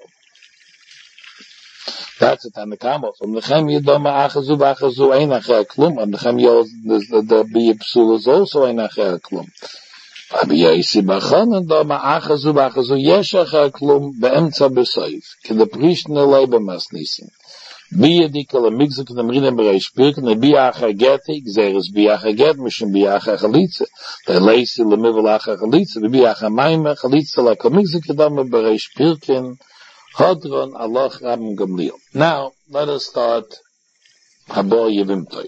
That's it, and the Kamo. From the Chem Yedoma Achazu Achazu Ein Acher Klum, and the Chem Yod, the, the Bia Psul is also Ein Acher Klum. Rabbi Yosi Bachon and Doma Achazu Achazu Yesh Acher Klum, Be'emtza B'Soif, Ke the Prishne Leiber Masnisim. Bia Dikala Migzuk in the Marina Bereish Pirk, and the Bia Acher Getik, Zeres Bia Acher Get, Mishim Bia Acher Chalitza, the Leisi Lemivel Acher Chalitza, the Bia Acher Maime, Chalitza like a Migzuk in the Bereish Pirkin, Chodron Allah Rabim Gamliel. Now, let us start Habo Yevimtoi.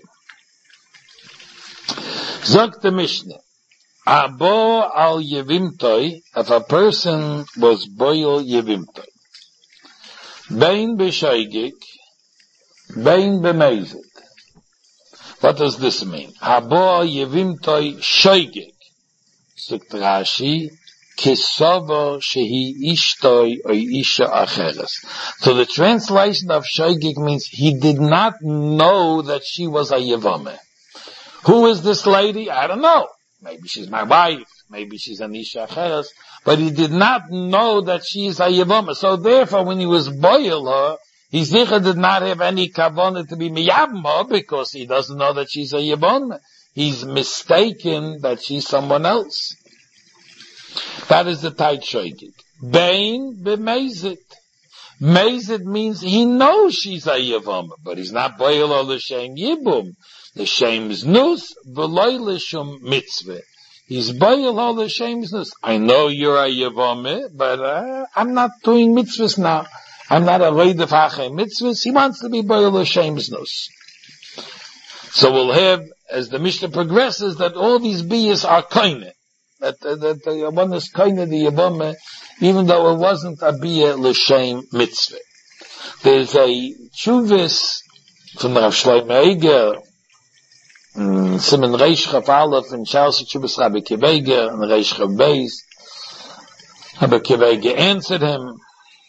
Zog the Mishnah. Habo al Yevimtoi, if a person was boil Yevimtoi. Bein b'shoigik, bein b'meizik. What does this mean? Habo al Yevimtoi shoigik. Zog Rashi, Kisava shehi ishtoi or isha acheres. So the translation of shoigik means he did not know that she was a yevame. Who is this lady? I don't know. Maybe she's my wife. Maybe she's an isha acheres. But he did not know that she is a yevame. So therefore, when he was boil her, he sicher did not have any kavanah to be miyabim her because he doesn't know that she's a yevame. He's mistaken that she's someone else. That is the tight shoigik. Bein b'mezit. Mezit means he knows she's a yevama, but he's not boil or l'shem yibum. L'shem znus v'loy l'shum mitzvah. He's boil or l'shem znus. I know you're a yevama, but uh, I'm not doing mitzvahs now. I'm not a leidef hachem mitzvahs. He wants to be boil l'shem znus. So we'll have, as the Mishnah progresses, that all these biyas are koine. That, that, that the one is kind of the Yabama, even though it wasn't a Bia L'Shem Mitzvah. There's a Chuvis from Rav Shlomo Eiger, um, Simon Reish Chaf Aleph, and Charles Chuvis Rabbi Kiveiger, and Reish Chaf Beis. Rabbi Kiveiger answered him.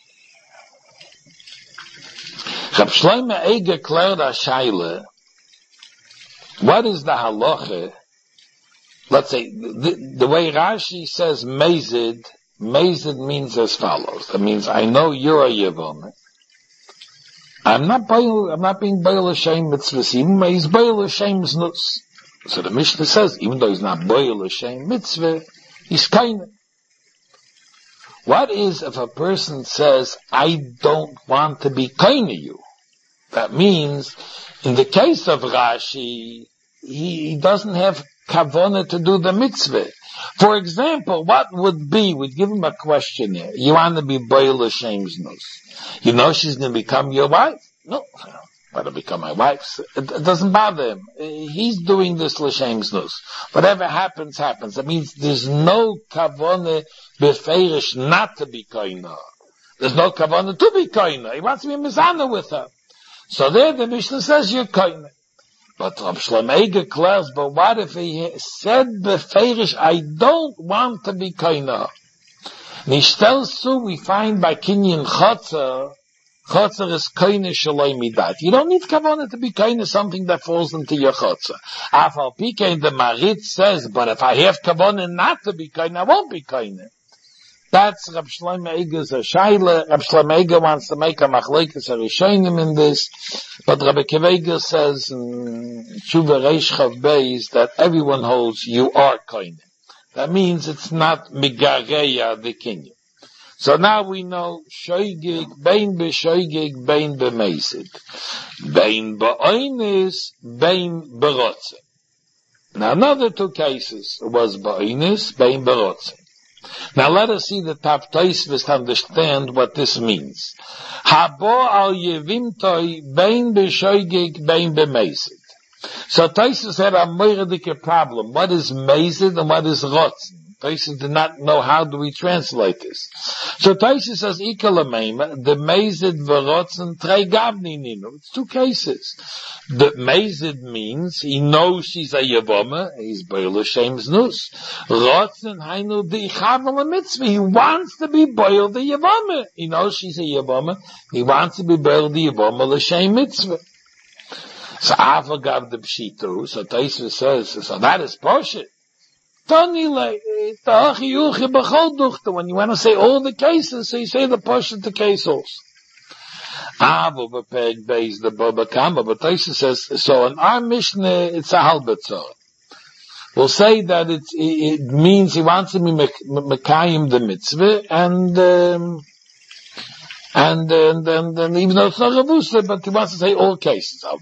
Rav Shlomo Eiger cleared a shaila. What is the halacha? Let's say, the, the way Rashi says mezid, mezid means as follows. That means, I know you're a Yevamah. I'm not boil, I'm not being boil Hashem mitzvahs, even though he's boil Hashem znus. So the Mishnah says, even though he's not boil Hashem mitzvah, he's kind. What is if a person says, I don't want to be kind to you? That means, in the case of Rashi, he, he doesn't have kavanah to do the mitzvah. For example, what would be, we'd give him a questionnaire. You want to be boil Hashem's nus. You know she's going to become your wife? No. Want to become my wife? It, it doesn't bother him. He's doing this l'Hashem's nus. Whatever happens, happens. That means there's no kavanah beferish not to be koina. There's no kavanah to be koina. He wants to be mizana with her. So there the Mishnah says you're koina. But Rav Shlomo Eiger declares, but what if he said beferish, I don't want to be koina? Nishtel su, we find by Kinyan Chotzer, Chotzer is koine shaloi midat. You don't need kavanah to be koine something that falls into your chotzer. Afal pikein, the Marit says, but if I have kavanah not to be koine, I won't be koine. That's Rab Shlomo Eiger's a shaila. Rab Shlomo Eiger wants to make a machlekes a rishonim in this, but Rabbi Akiva Eiger says in Tshuva Reish Chav Beis that everyone holds you are koine. That means it's not migareya the kinyan. So now we know shoygig, bein b'shoygig, bein b'meisid. Bein ba'oinis, bein b'rotze. Now another two cases was ba'oinis, bein b'rotze. Now let us see the top Tosfos to understand what this means. Habo al yevimtoi, bein b'shoygig, bein b'meisid. So Tosfos had a moiradike problem. What is meisid and what is rotze? Tosfos did not know how do we translate this. So Tosfos says, Ikalameima, the Mezid v'rotzen trei gavni ninu. It's two cases. The Mezid means he knows she's a Yavoma, he's boil Hashem znus. Rotzen hainu the Ichav mitzvah. He wants to be boil the Yavoma. He knows she's a Yavoma. He wants to be boil the Yavoma l'Shem mitzvah. So Ava gav the Pshitu. So Tosfos says, so that is Poshet. When you want to say all the cases, so you say the portion the case also. But Tosfos says, so in our Mishnah, it's a halbetzor. We'll say that it, it means he wants to be mekayim the mitzvah, and, um, and, and, and, and even though it's not revusa, but he wants to say all cases. A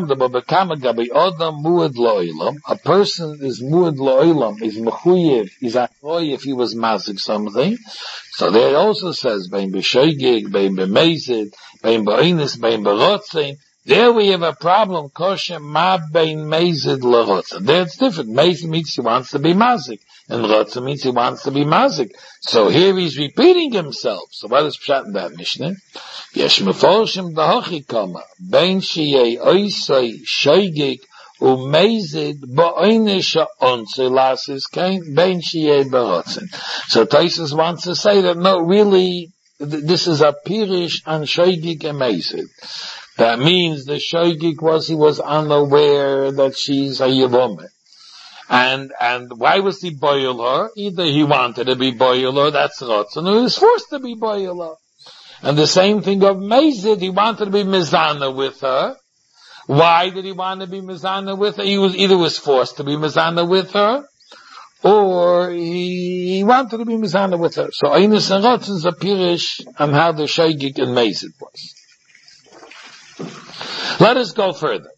person is muad lo'ilam, is mechuyev, is achoy if he was mazik something. So there it also says, bein b'shoygig, bein b'mezid, bein b'oinis, bein b'rotzein. There we have a problem, kosher ma bein mezid l'rotzein. There it's different. Mezid means he wants to be mazik, and rotzein means he wants to be mazik. So here he's repeating himself. So what is pshat in that Mishnah? Yesh meforshim dahochi kama, bein shiyei oisei shoygig, umezid ba'oinish ha'onse lasis kain, bein shiyei b'rotzein. So Tosfos wants to say that no, really, this is a pirish and shoygig and mezid. That means the shoygig was he was unaware that she's a Yevomah. And, and why was he boil her? Either he wanted to be boil her, that's Rotzen, or he was forced to be boil her. And the same thing of Mezid, he wanted to be Mizana with her. Why did he want to be Mizana with her? He was, either was forced to be Mizana with her, or he, he wanted to be Mizana with her. So Einus and Rotzen is a pirish on how the shoygig and Mezid was. Let us go further.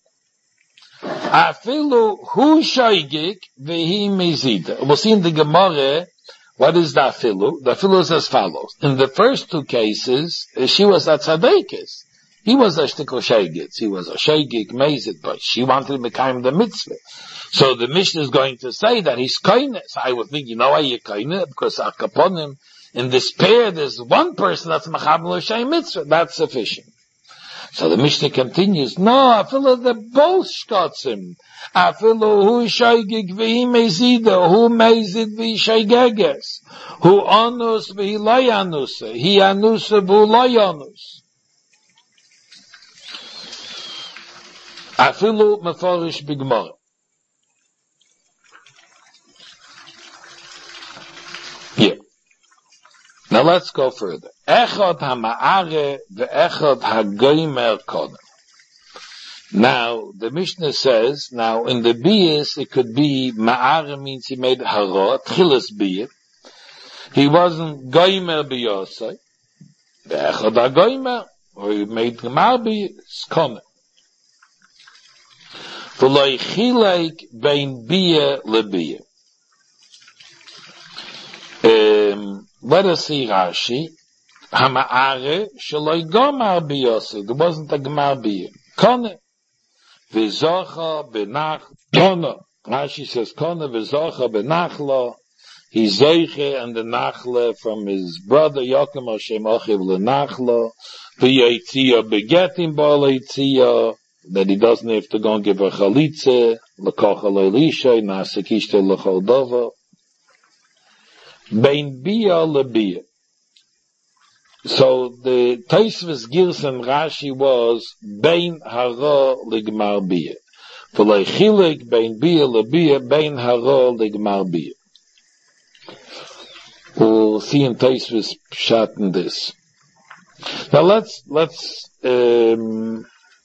Afilu hu shoygig v'hi mezida. We'll see in the Gemara what is the afilu. The afilu is as follows. In the first two cases, she was a tzadekis. He was a shtikl shoygig. He was a shoygig mezid, but she wanted to become the mitzvah. So the Mishnah is going to say that he's koine. So I would think, you know why you're koine? Because akaponim, in this pair, there's one person that's machabel l'shem mitzvah. That's sufficient. So the Mishnah continues, no, afilu the both shkotzim. Afilu hu shoygig v'hi mezida, hu mezid v'hi shoygeges. Hu anus v'hi loy anusa, hi anusa v'hu loy anus. Afilu meforish b'gemara. Yeah. Now let's go further. Echad ha'ma'are ve'echad ha'goymer kodem. Now, the Mishnah says, now in the biyas, it could be, ma'are means he made hara, tchilas biyah. He wasn't goymer biyosai. Ve'echad ha'goymer, or he made gemar biyah, skomer. V'loi chileik bein biyah lebiyah. Um, let us see Rashi. Hama'are shaloi gomar biyosei. There wasn't a gemar biyah. Kone. V'zocha benach. Kone. Rashi says kone v'zocha benachla. He zoiche and the nachla from his brother Yokem Hashem Ochiv lenachla. V'yotzia begetim bo l'yotzia. That he doesn't have to go and give a chalitze. L'kocha l'elisha. Nasekishte l'chol dova. Bein biyah lebiyah. So the Tosfos Girsan Rashi was Bein Hara Ligmar Bia. V'lei Chilik Bein Bia Lebia Bein Hara Ligmar Bia. We'll see in Tosfos Pshat in this. Now let's let's um,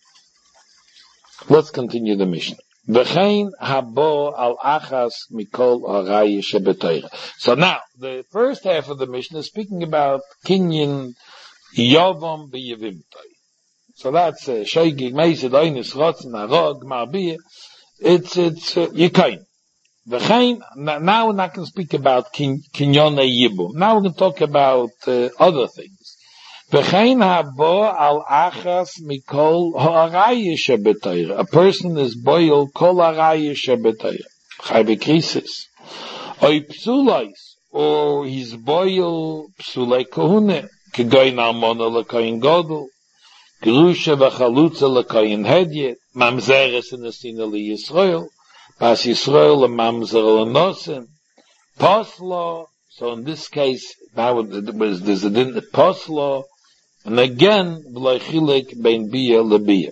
let's continue the Mishnah. V'chein habo al achas mikol harayah shebetoira. So now the first half of the Mishnah is speaking about kinyan yovam b'yevimtoi. So that's shoygig meisid oinis rotzen arog marbiyah. It's it's uh, yikain. V'chein now we're not going to speak about kinyona yibum. Now we're going to talk about uh, other things. V'chein habo al achas mikol ha'arayah shebetoira. A person is boil kol ha'arayah shebetoira. Chai b'krisis. Oy psulois, or he's boil psulei kohune. Kegoyin almona l'koyin godel. Gerusha v'chalutza l'koyin hedye. Mamzeres in the sina li Yisrael. Pas Yisrael l'mamzer l'nosen. Poslo. So in this case, now it was, there's a din, poslo. And again, v'lo chilik bein bia lebia.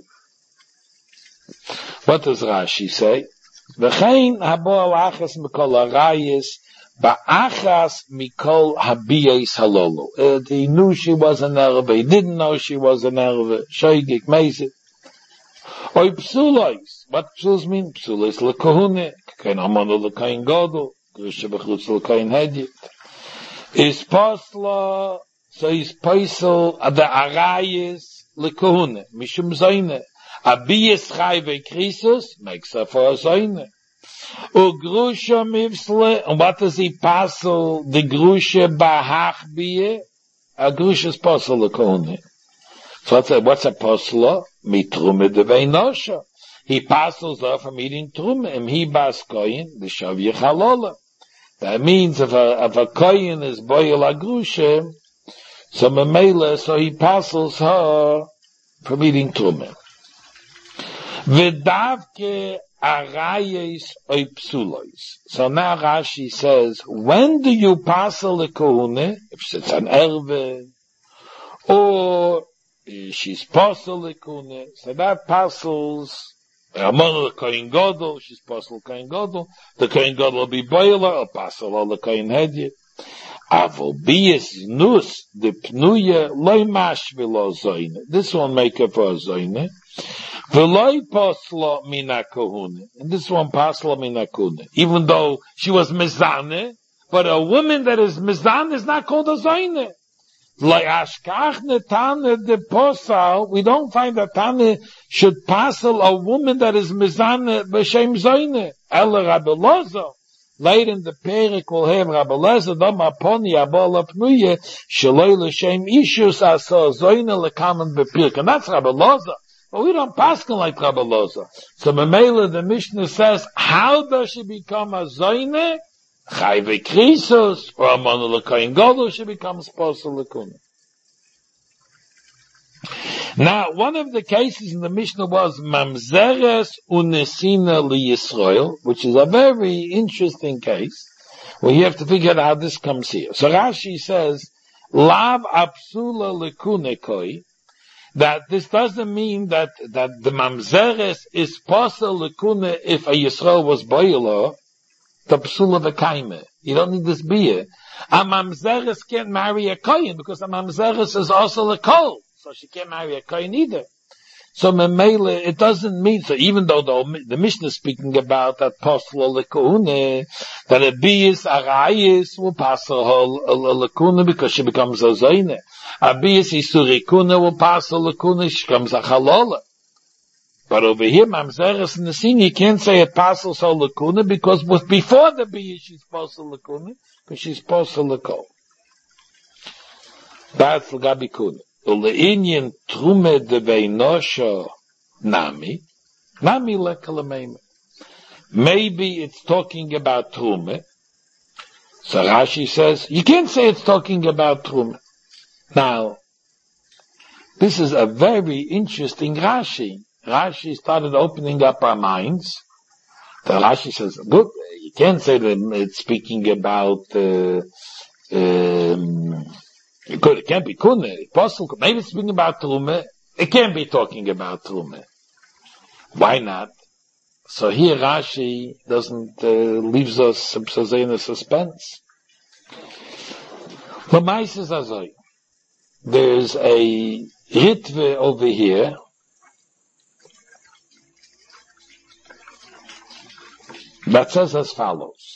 What does Rashi say? V'chein habo al achas mikol harayis ba'achas mikol habiyais halolu. He knew she was an erve. He didn't know she was an erve. Shoygik meisit. Oy psulois. What psulos mean? Psulois lekohune. Kein amonu lekoyin godel. Grusha b'chutz lekoyin hedyet. Is posla. So he's paisel ad the arayis lekohune. Mishum zoyne. Abiyas chai v'krisus makes her for a zoyne. Ugrusha mivsle. And what does he paisel? The grusha bahach biye. A grusha is paisel lekohune. So what's a, what's a posla? Mitrume de veinosha. He paisels her from eating trume. Im he bas koyin, the shavye chalola. That means if a, if a koyin is boil a grusha, so memela, so he paisels her from eating trume. V'davke arayis oy psulois. So now Rashi says, when do you paisel a kohune? If it's an erve, or she's paisel a kohune, so that paisels among the kohen gadol, she's paisel kohen gadol, the kohen gadol will be boiler, or paisel all the kohen hedyet. Avo bias nus de pnuya loy mash v'lo zoyne. This one make her for a zoyne. V'loy posla mina kohune. And this one pasla mina kohune. Even though she was mizane, but a woman that is mizane is not called a zoyne. Loy ashkach netane de posal. We don't find that Tane should pasel a woman that is mizane b'shem zoyne. Ela Rabbi Lozo. Later in the Perek will have Rabbi Lezer Dama Poni Abola Pnuye Shaloi L'Shem Ishus Asa Zoyne L'Kamen Bepirk. And that's Rabbi Lezer. But we don't paskin like Rabbi Lezer. So Memela, the Mishnah says, how does she become a Zoyne? Chai V'Krisus, or a Monu L'Koyin Godel, she becomes Posel L'Kuna. Now, one of the cases in the Mishnah was Mamzeres Unesina Li Yisrael, which is a very interesting case. Well, you have to figure out how this comes here. So Rashi says, Lav Apsula Lekunekoi, that this doesn't mean that, that the Mamzeres is Posel Lekune if a Yisrael was Boiler, the Psula V'Kaime. You don't need this beer. A Mamzeres can't marry a Kohen because a Mamzeres is also a Kol. So she can't marry a Kohen either. So Memele, it doesn't mean, so even though the, the Mishnah is speaking about that Posla Lekune, that a Bias, Arayis will pass her Lekune because she becomes a Zoyne. A Bias Isurikune will pass her Lekune, she becomes a Chalola. But over here, Mamzeres in the scene, you can't say it passes her Lekune because before the Bias she's Posla Lekune, because she's Posla Lekone. That's Gabi Kune. Ule'inyan trume de veinosha nami, nami lekalameime. Maybe it's talking about trume. So Rashi says, you can't say it's talking about trume. Now, this is a very interesting Rashi. Rashi started opening up our minds. The Rashi says, good, you can't say that it's speaking about, uh, um, It could, it can't be Kuna. Apostle, maybe it's speaking about Truma. It can't be talking about Truma. Why not? So here Rashi doesn't, uh, leaves us in a suspense. There's a Ritve over here that says as follows.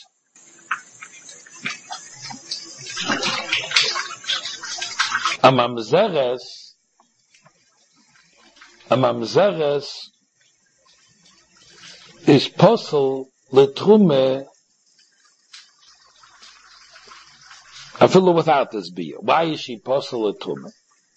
A mamzeres, a mamzeres is posel letrume afilu without this beer. Why is she posel letrume?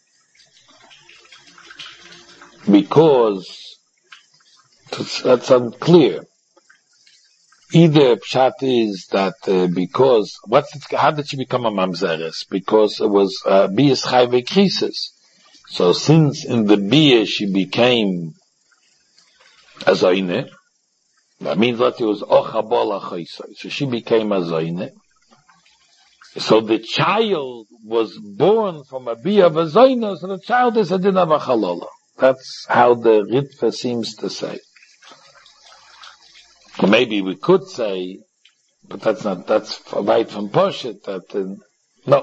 Because that's unclear. Either pshat is that uh, because what's it, how did she become a mamzeres? Because it was uh, bias chayve krisis. So since in the bia she became a zoyne, that means that it was ochabol achaysay. So she became a zoyne. So the child was born from a bia of a zoyne. So the child is a din of a chalola. That's how the Ritva seems to say. Maybe we could say, but that's not, that's right from Poshet, that, uh, no.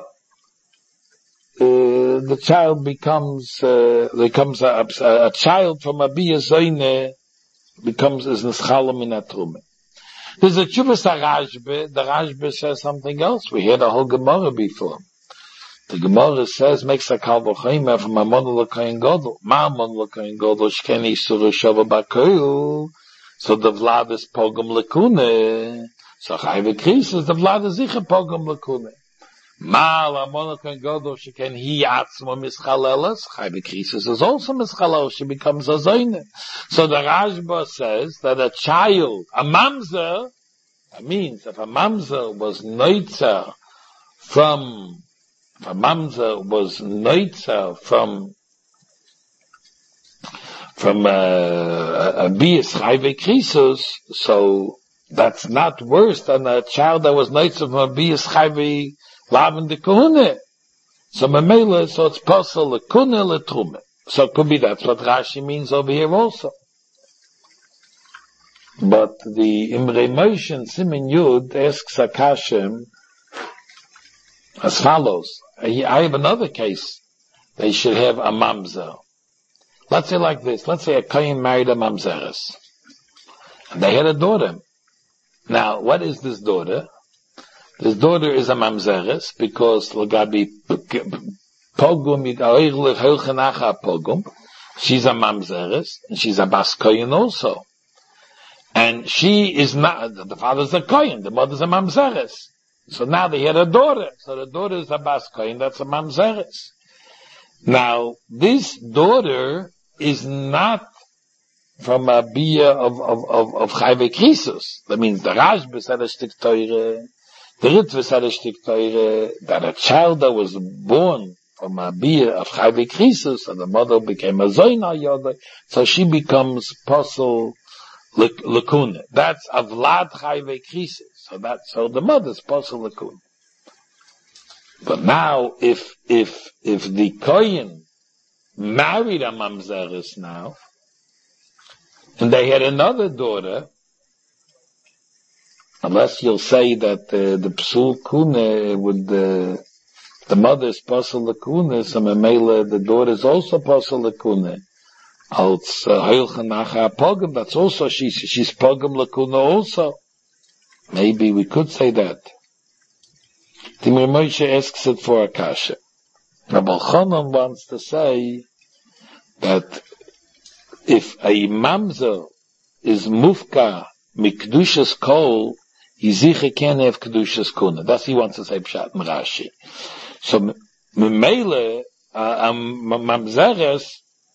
Uh, the child becomes, uh, becomes a, a, a child from a Bia Zoyne, becomes, is Nischalam in a Trume. There's a Chuvas Rashbe, the Rashbe says something else. We heard a whole Gemara before. The Gemara says, makes a Kal V'chayim from a Monol L'Koyin Godel. Ma Monol L'Koyin Godel, Shkeni Surah Shava B'Koyil. So the Vlad is Pogum Lekune. So Chayve Krisis, the Vlad is Zicha Pogum Lekune. Mal Amona can go though she can he atzmo mischalelas. Chayve Krisis is also mischalelas. She becomes a zoyne. So the Rashba says that a child, a mamzer, that means if a mamzer was noitzer from, if a mamzer was noitzer from from uh, a bias chayve krisus, so that's not worse than a child that was nights of a bias chayve laven de kohune. So memela, so it's possible le kune le trume. So it could be that's what Rashi means over here also. But the Imre Moshe Simin Yud asks Akashem as follows. I have another case. They should have a mamzer. Let's say like this. Let's say a Kohen married a mamzeres. And they had a daughter. Now, what is this daughter? This daughter is a mamzeres because Lagabi Pogum Pogum. She's a mamzeres and she's a bas Kohen also. And she is not, the father's a Kohen, the mother's a mamzeres. So now they had a daughter. So the daughter is a bas Kohen, that's a mamzeres. Now, this daughter is not from a bia of, of, of, of Chayve Krisus. That means the Rashba said a stick teure, the Ritva said a stick teure, that a child that was born from a bia of Chayve Krisus, and the mother became a Zoyna Yoda, so she becomes Posel Lekune. That's a Vlad Chayve Krisus. So that's, so the mother's Posel Lekune. But now, if, if, if the Kohen married a mamzeres now, and they had another daughter, unless you'll say that uh, the psul kune would, uh, the mother is posel lekune, so memela the daughter is also posel lekune. Als heilchen nacha pogum, that's also she's she's pogum lekune also. Maybe we could say that. The Moshe asks it for a kasha. Rabbi Chanan wants to say that if a mamzer is mufka mikdushas kol, yiziche can have kedushas kuna. That's he wants to say pshat in Rashi. So memele a mamzeres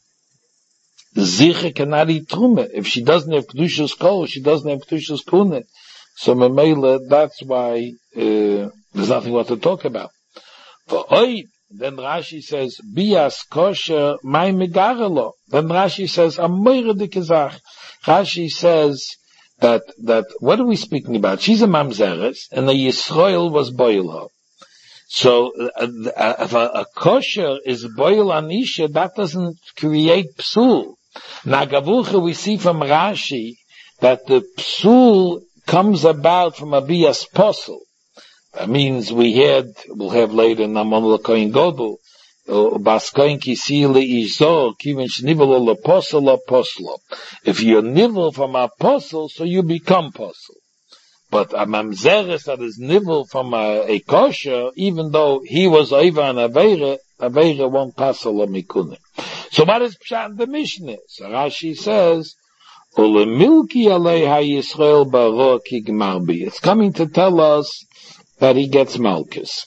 ziche cannot eat trume. If she doesn't have kedushas kol, she doesn't have kedushas kuna. So memele, that's why uh, there's nothing what to talk about. For oid, then Rashi says, bias kosher my megarelo. Then Rashi says, amoyre de kezach. Rashi says that, that, what are we speaking about? She's a mamzeres, and the Yisrael was boil her. So, uh, uh, if a, a kosher is boil anisha, that doesn't create psul. Nagavucha, we see from Rashi that the psul comes about from a bias posel. That means we had, we'll have later in Namon L'Koyin Godel, Baskoyin Kisile Izor, Kivin Shnivel L'Apostle Apostle. If you're nivel from apostle, so you become posel. But a mamzeres that is nivel from a, a kosher, even though he was over an aveire, aveire won't passel a mikune. So what is pshat in the Mishnah? So Rashi says, Ole milki alei ha-Yisrael baro ki gmarbi. It's coming to tell us that he gets malchus.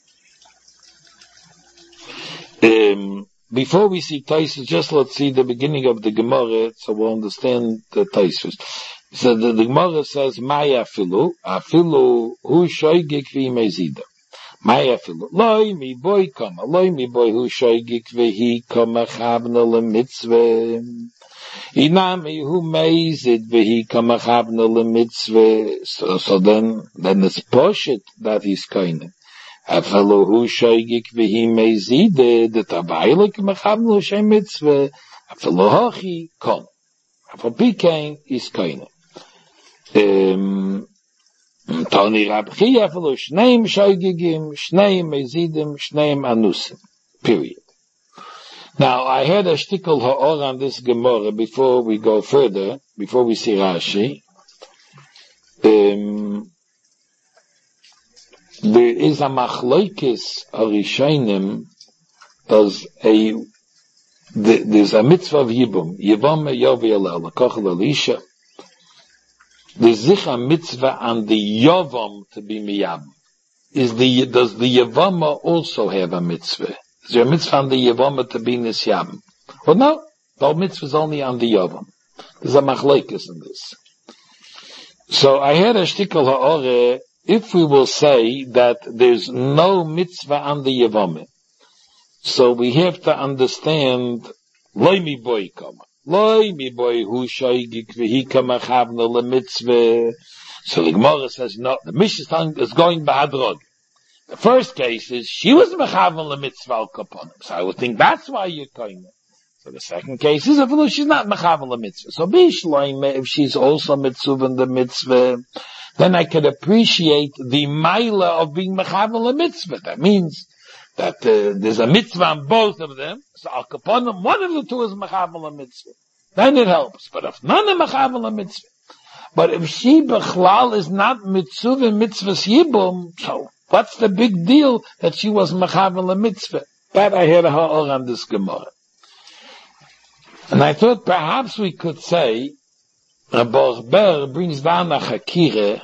Um, before we see Taisus, just let's see the beginning of the Gemara, so we'll understand the Taisus. So the, the Gemara says, Maya afilu, afilu hu shoygik vi mezida. Maya afilu, loi mi boy kama, loi mi boy hu shoygik vi kama chavna le mitzvah. Inami hu mezid vi kama chavna le mitzvah. So, so then, then it's poshit that he's kind. Afilu hu shoygik vi mezida, the tabaylik mechavna le mitzvah. Afilu hochi kama. Afilu pikein is kind. Um, Tony Rabchia fellow Shneim Shoygigim, Shneim Mezidim, Shneim Anusim. Period. Now, I had a shtickle ha'or on this Gemara before we go further, before we see Rashi. Um, there is a machloikis Arishonim, does a, there's a mitzvah of Yibum, Yivam Yovi Alel, Kochel Elisha. There's sicher mitzvah on the Yavam to be miyam. Is the, does the Yavama also have a mitzvah? Is there a mitzvah on the Yavama to be nisyam? Well, no. The mitzvah is only on the Yavam. There's a machlekes in this. So I had a shtickle ha'ore, if we will say that there's no mitzvah on the Yavama, so we have to understand, loy mi boy kama. Loi mi boy hu shoygik v'hi kama chavna le-mitzvah. So the Gemara says, no, the Mishnah is going bahadrog. The first case is, she was mechavna le-mitzvah al kaponim. So I would think that's why you're going there. So the second case is, if she's not mechavna le-mitzvah. So bishloime, if she's also mitzvah in the mitzvah, then I could appreciate the maila of being mechavna le-mitzvah. That means that uh, there's a mitzvah on both of them. So al kaponim, one of the two is mechavna mitzvah. Then it helps. But if none of mechavna mitzvah, but if she bechlal is not mitzvah mitzvahs yibum, so what's the big deal that she was mechavna mitzvah? That I had a ha'or on this Gemara. And I thought perhaps we could say, Rabbi Ber brings down a chakire.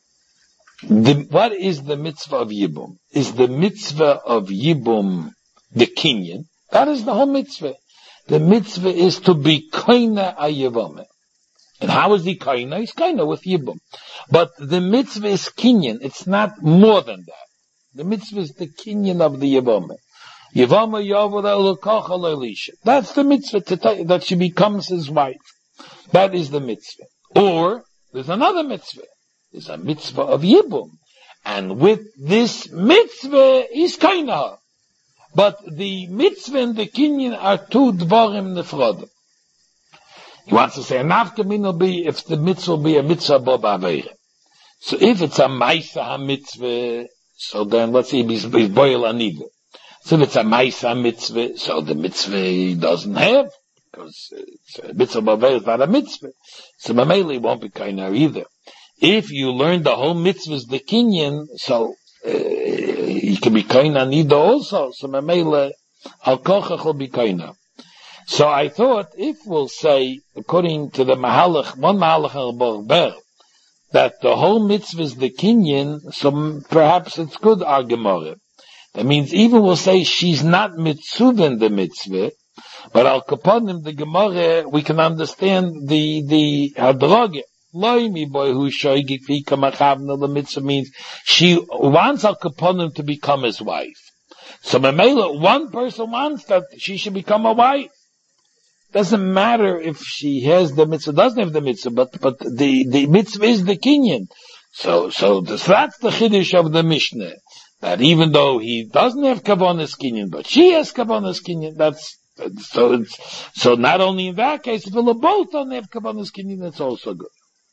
The, what is the mitzvah of Yibum? Is the mitzvah of Yibum the kinyan? That is the whole mitzvah. The mitzvah is to be koina a Yibum. And how is he koina? He's koina with Yibum. But the mitzvah is kinyan. It's not more than that. The mitzvah is the kinyan of the Yibum. Yibum yavur el Elisha. That's the mitzvah to tell, that she becomes his wife. That is the mitzvah. Or there's another mitzvah. Is a mitzvah of Yibum. And with this mitzvah is kaina. But the mitzvah and the kinyan are two dvarim nefrodim. He wants to say, nafkamin will be, if the mitzvah will be a mitzvah bo ba'aveira. So if it's a maisa ha-mitzvah, so then let's see, he's, he's boil anida. So if it's a maisa mitzvah, so the mitzvah doesn't have, because it's a mitzvah bo ba'aveira is not a mitzvah. So mameli won't be kaina either. If you learn the whole mitzvahs, the kinyan, so uh, you can be kaina nida also. So mamela al kochach will be kaina. So I thought if we'll say, according to the mahalach, one mahalach al Ber, that the whole mitzvah is the kinyan, so perhaps it's good our Gemara. That means even we'll say she's not mitzvah in the mitzvah, but al kaponim the Gemara we can understand the the hadrage. Loimi boy who shoygik fi kama chavna the mitzvah means she wants al kaponim to become his wife. So Mamela, one person wants that she should become a wife. Doesn't matter if she has the mitzvah, doesn't have the mitzvah, but but the the mitzvah is the kinyan. So so this, that's the chiddush of the Mishnah. that even though he doesn't have Kavanas Kinyan, but she has Kavanas Kinyan, that's, so it's, so not only in that case, if they both don't have Kavanas Kinyan, it's also good.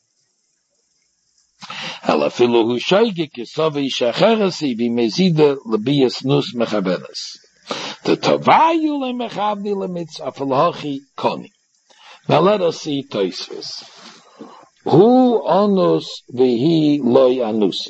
Halafilu hu shoyge kisovi shacherasi b'mezida lebiyas nus mechabenes. The tovayu le mechavni lemitz afalhachi koni. Now let us see Tosfos. Hu onus v'hi loy anusa.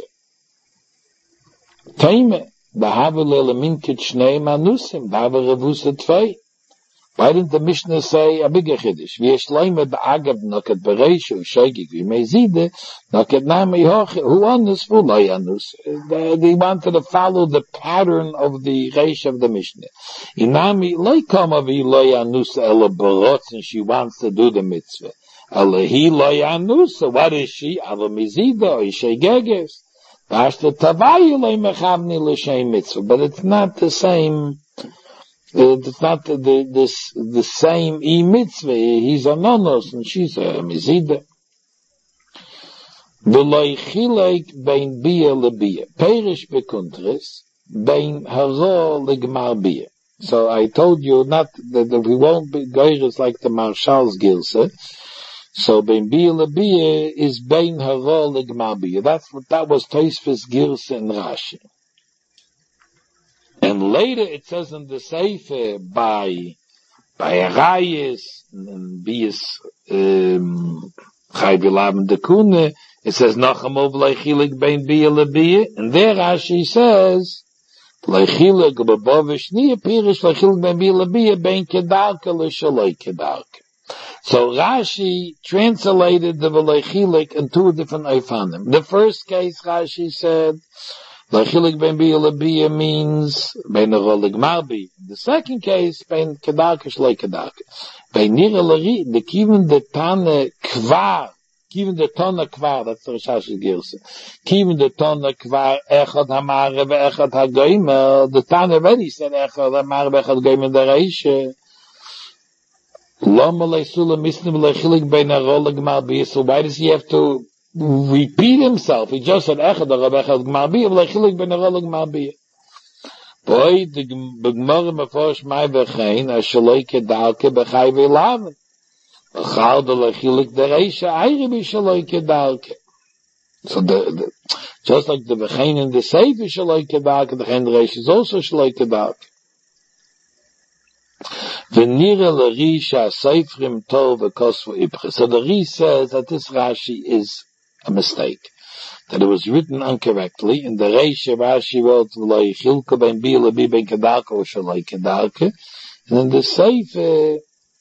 Taime, b'havile leminkit shnei manusim, b'have revusa tvei. Why didn't the Mishnah say a bigger chiddush? V'yesh loyme b'agav noket bereishu shoygig v'mezide noket nami hoche hu onus v'hu loy anus. They wanted to follow the pattern of the reish of the Mishnah. Inami loy kama v'hi loy anus ela barotz, and she wants to do the mitzvah. Ela hi loy anus, what is she? Ava mezide or ishay geges. V'ashta tavayu loy mechavni l'shay mitzvah. But it's not the same. It's not the, the, this, the same e-mitzvah. He's a nonos and she's a mizida. V'loi chilek bein bia lebia. Perish bekuntris bein haro legmar bia. So I told you not that, that we won't be goyres like the Marshal's Gilsa. So bein bia lebia is bein haro legmar bia. That's what, that was Tosfos Gilsa and Rashi. And later it says in the Sefer by by Arayis and Bias um Chai Bilam Dekune, it says Nachamov Leichilik Bein Bia Lebia, and there Rashi says Leichilik Babavishni Pirish Leichilik Bein Bia Lebia Bein Kedarka Leshaloi Kedarka. So Rashi translated the Leichilik in two different Eifanim. The first case Rashi said Lachilik ben bia lebia means ben rolig marbi. The second case ben kedarka shloi kedarka. Ben nira lari the kiven the tane kvar, kiven the tane kvar. That's the Rishash's Gilsa. Kiven the tane kvar echad hamare ve'echad hagoymer. The tane already said echad hamare ve'echad goymer the reisha. Lama leisula misnim lachilik ben rolig marbi. So why does he have to repeat himself? He just said echad echad gmarbi, but lechilik ben echad gmarbi. Boy, the Gemara meforsh mai v'chein ashaloi kedarke b'chai v'elaven. V'chal the lechilik dereisha ayri b'shaloi kedarke. So the, the just like the v'chein in the seif is shaloi kedarke, the chen dereisha is also shaloi kedarke. V'nira l'risha seifrim tov v'kosvu ibche. So the Ri says that this Rashi is a mistake, that it was written incorrectly. In the Reish Rashi wrote V'loi chilka ben bia lebi ben kedarka or shaloi kedarka, and in the Sefer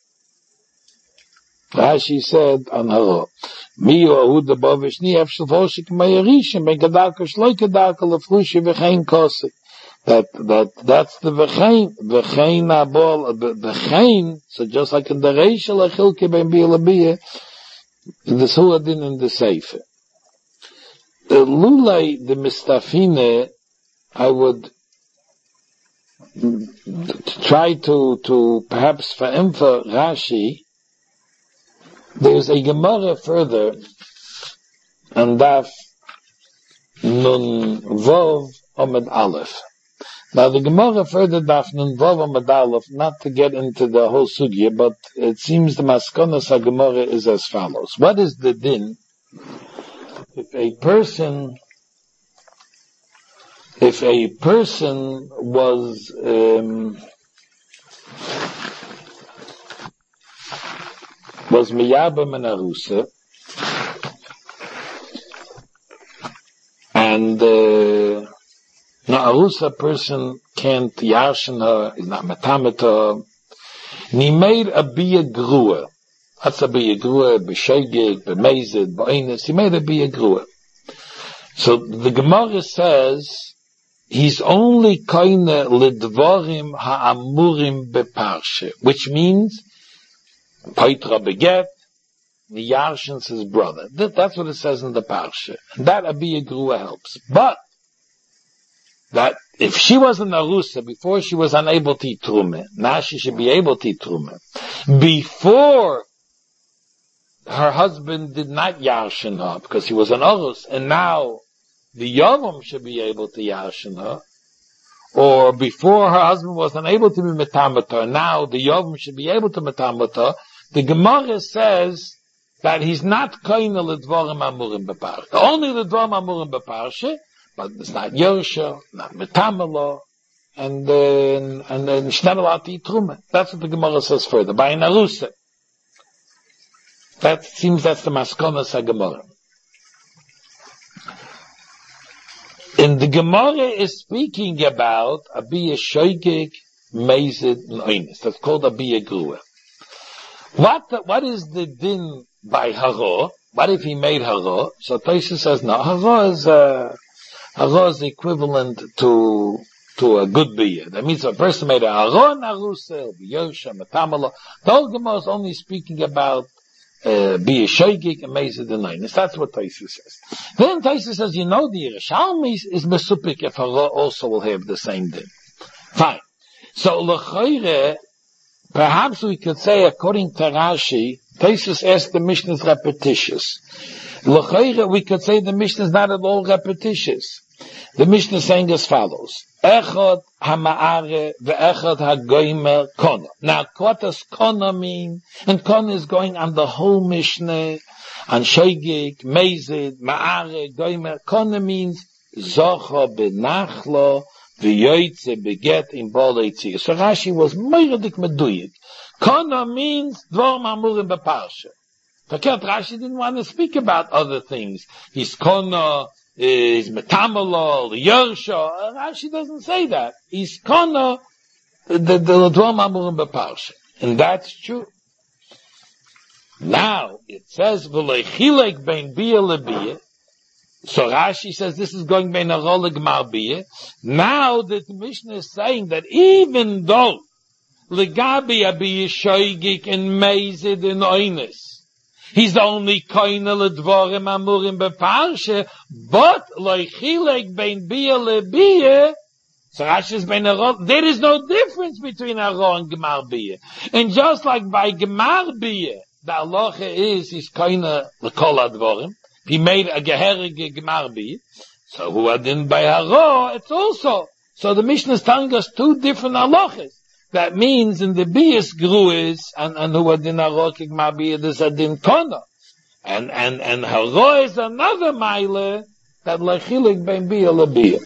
Rashi said on haro mi ohu de bovishni efshel voshik meyarishim ben kedarka shaloi kedarka lefrushi v'chein kosik. That that that's the v'chein v'chein abol v'chein. So just like in the Reish lechilka ben bia lebi, in the Suladin in the Sefer. The Lulay, the Mistafine, I would try to, to perhaps for Rashi. There's a Gemara further, and Daf Nun Vov Omid Aleph. Now the Gemara further Daf Nun Vov Omid Aleph, not to get into the whole sugya, but it seems the Maskonas HaGemara is as follows. What is the din? If a person, if a person was, um, was miyaba min arusa, and, uh, now arusa person can't yarshin her, is not metamet her, and he made a bia grua. That's a bia grua, b'shegig, b'mezid, b'oines. He made a bia grua. So the Gemara says he's only koine lidvarim ha'amurim beparshe, which means paitra beget, the yarshins his brother. That, that's what it says in the parshe. And that a bia grua helps. But that if she was an arusa before she was unable to eat truma, now she should be able to eat truma. Before her husband did not yarshin her because he was an arus, and now the Yavam should be able to yashin her, or before her husband was unable to be metamata, now the Yavam should be able to metamata, the Gemara says that he's not koine l'dvarim amurim beparsha. Only l'dvarim amurim beparsha, but it's not Yersha, not metamala, and then, uh, and then she's not allowed to eat truma. That's what the Gemara says further. By an arusa. That seems that's the maskonas ha-Gemara. And the Gemara is speaking about Abiya Shoigig, Mezid, and Oines. That's called Abiya Grua. What, what is the din by Haro? What if he made Haro? So Tosha says, no, Haro is, uh, Haro is equivalent to, to a good Biyah. That means a person made a Haro and Arusa, Biyosha, Metamala. The whole Gemara is only speaking about Uh, be a shoygik and mezid and nine. That's what Tosha says. Then Tosha says, you know, the Yerushalmi is mesupik if Hara also will have the same din. Fine. So, l'chayre, perhaps we could say, according to Rashi, Tosha asked the Mishnah is repetitious. L'chayre, we could say the Mishnah is not at all repetitious. The Mishnah is saying as follows. Echad ha-ma'are ve'echad ha-goymer kona. Now, what does kona mean? And kona is going on the whole Mishnah, on shoygik, mezid, ma'are, goymer. Kona means zocha benachlo v'yoytze beget in bol eitzir. So Rashi was meiradik meduyik. Kona means dvar ma'amurim beparsha. Fakert Rashi didn't want to speak about other things. He's kona, is metamala, the yersha. Rashi doesn't say that. He's kona, the the l'dvar ma'amurim beparsha, and that's true. Now it says v'leichilek bein bia lebia. So Rashi says this is going bein hara legmar bia. Now that the Mishnah is saying that even though legabi abi shoygik and mezid and oines, he's only koine l'dvarim amurim beparsha, but leichilek bein bia lebia. So Rashi is bein hara. There is no difference between hara and gemar bia. And just like by gemar bia, the halacha is he's koine l'kol advarim. He made a geherige gemar bia. So who adin by hara, it's also. So the Mishnah is telling us two different halachas. That means in the bias gruis and and who adin hara gemar bia there's adin kona, and and and hara is another mile that lechilik bein bia lebia.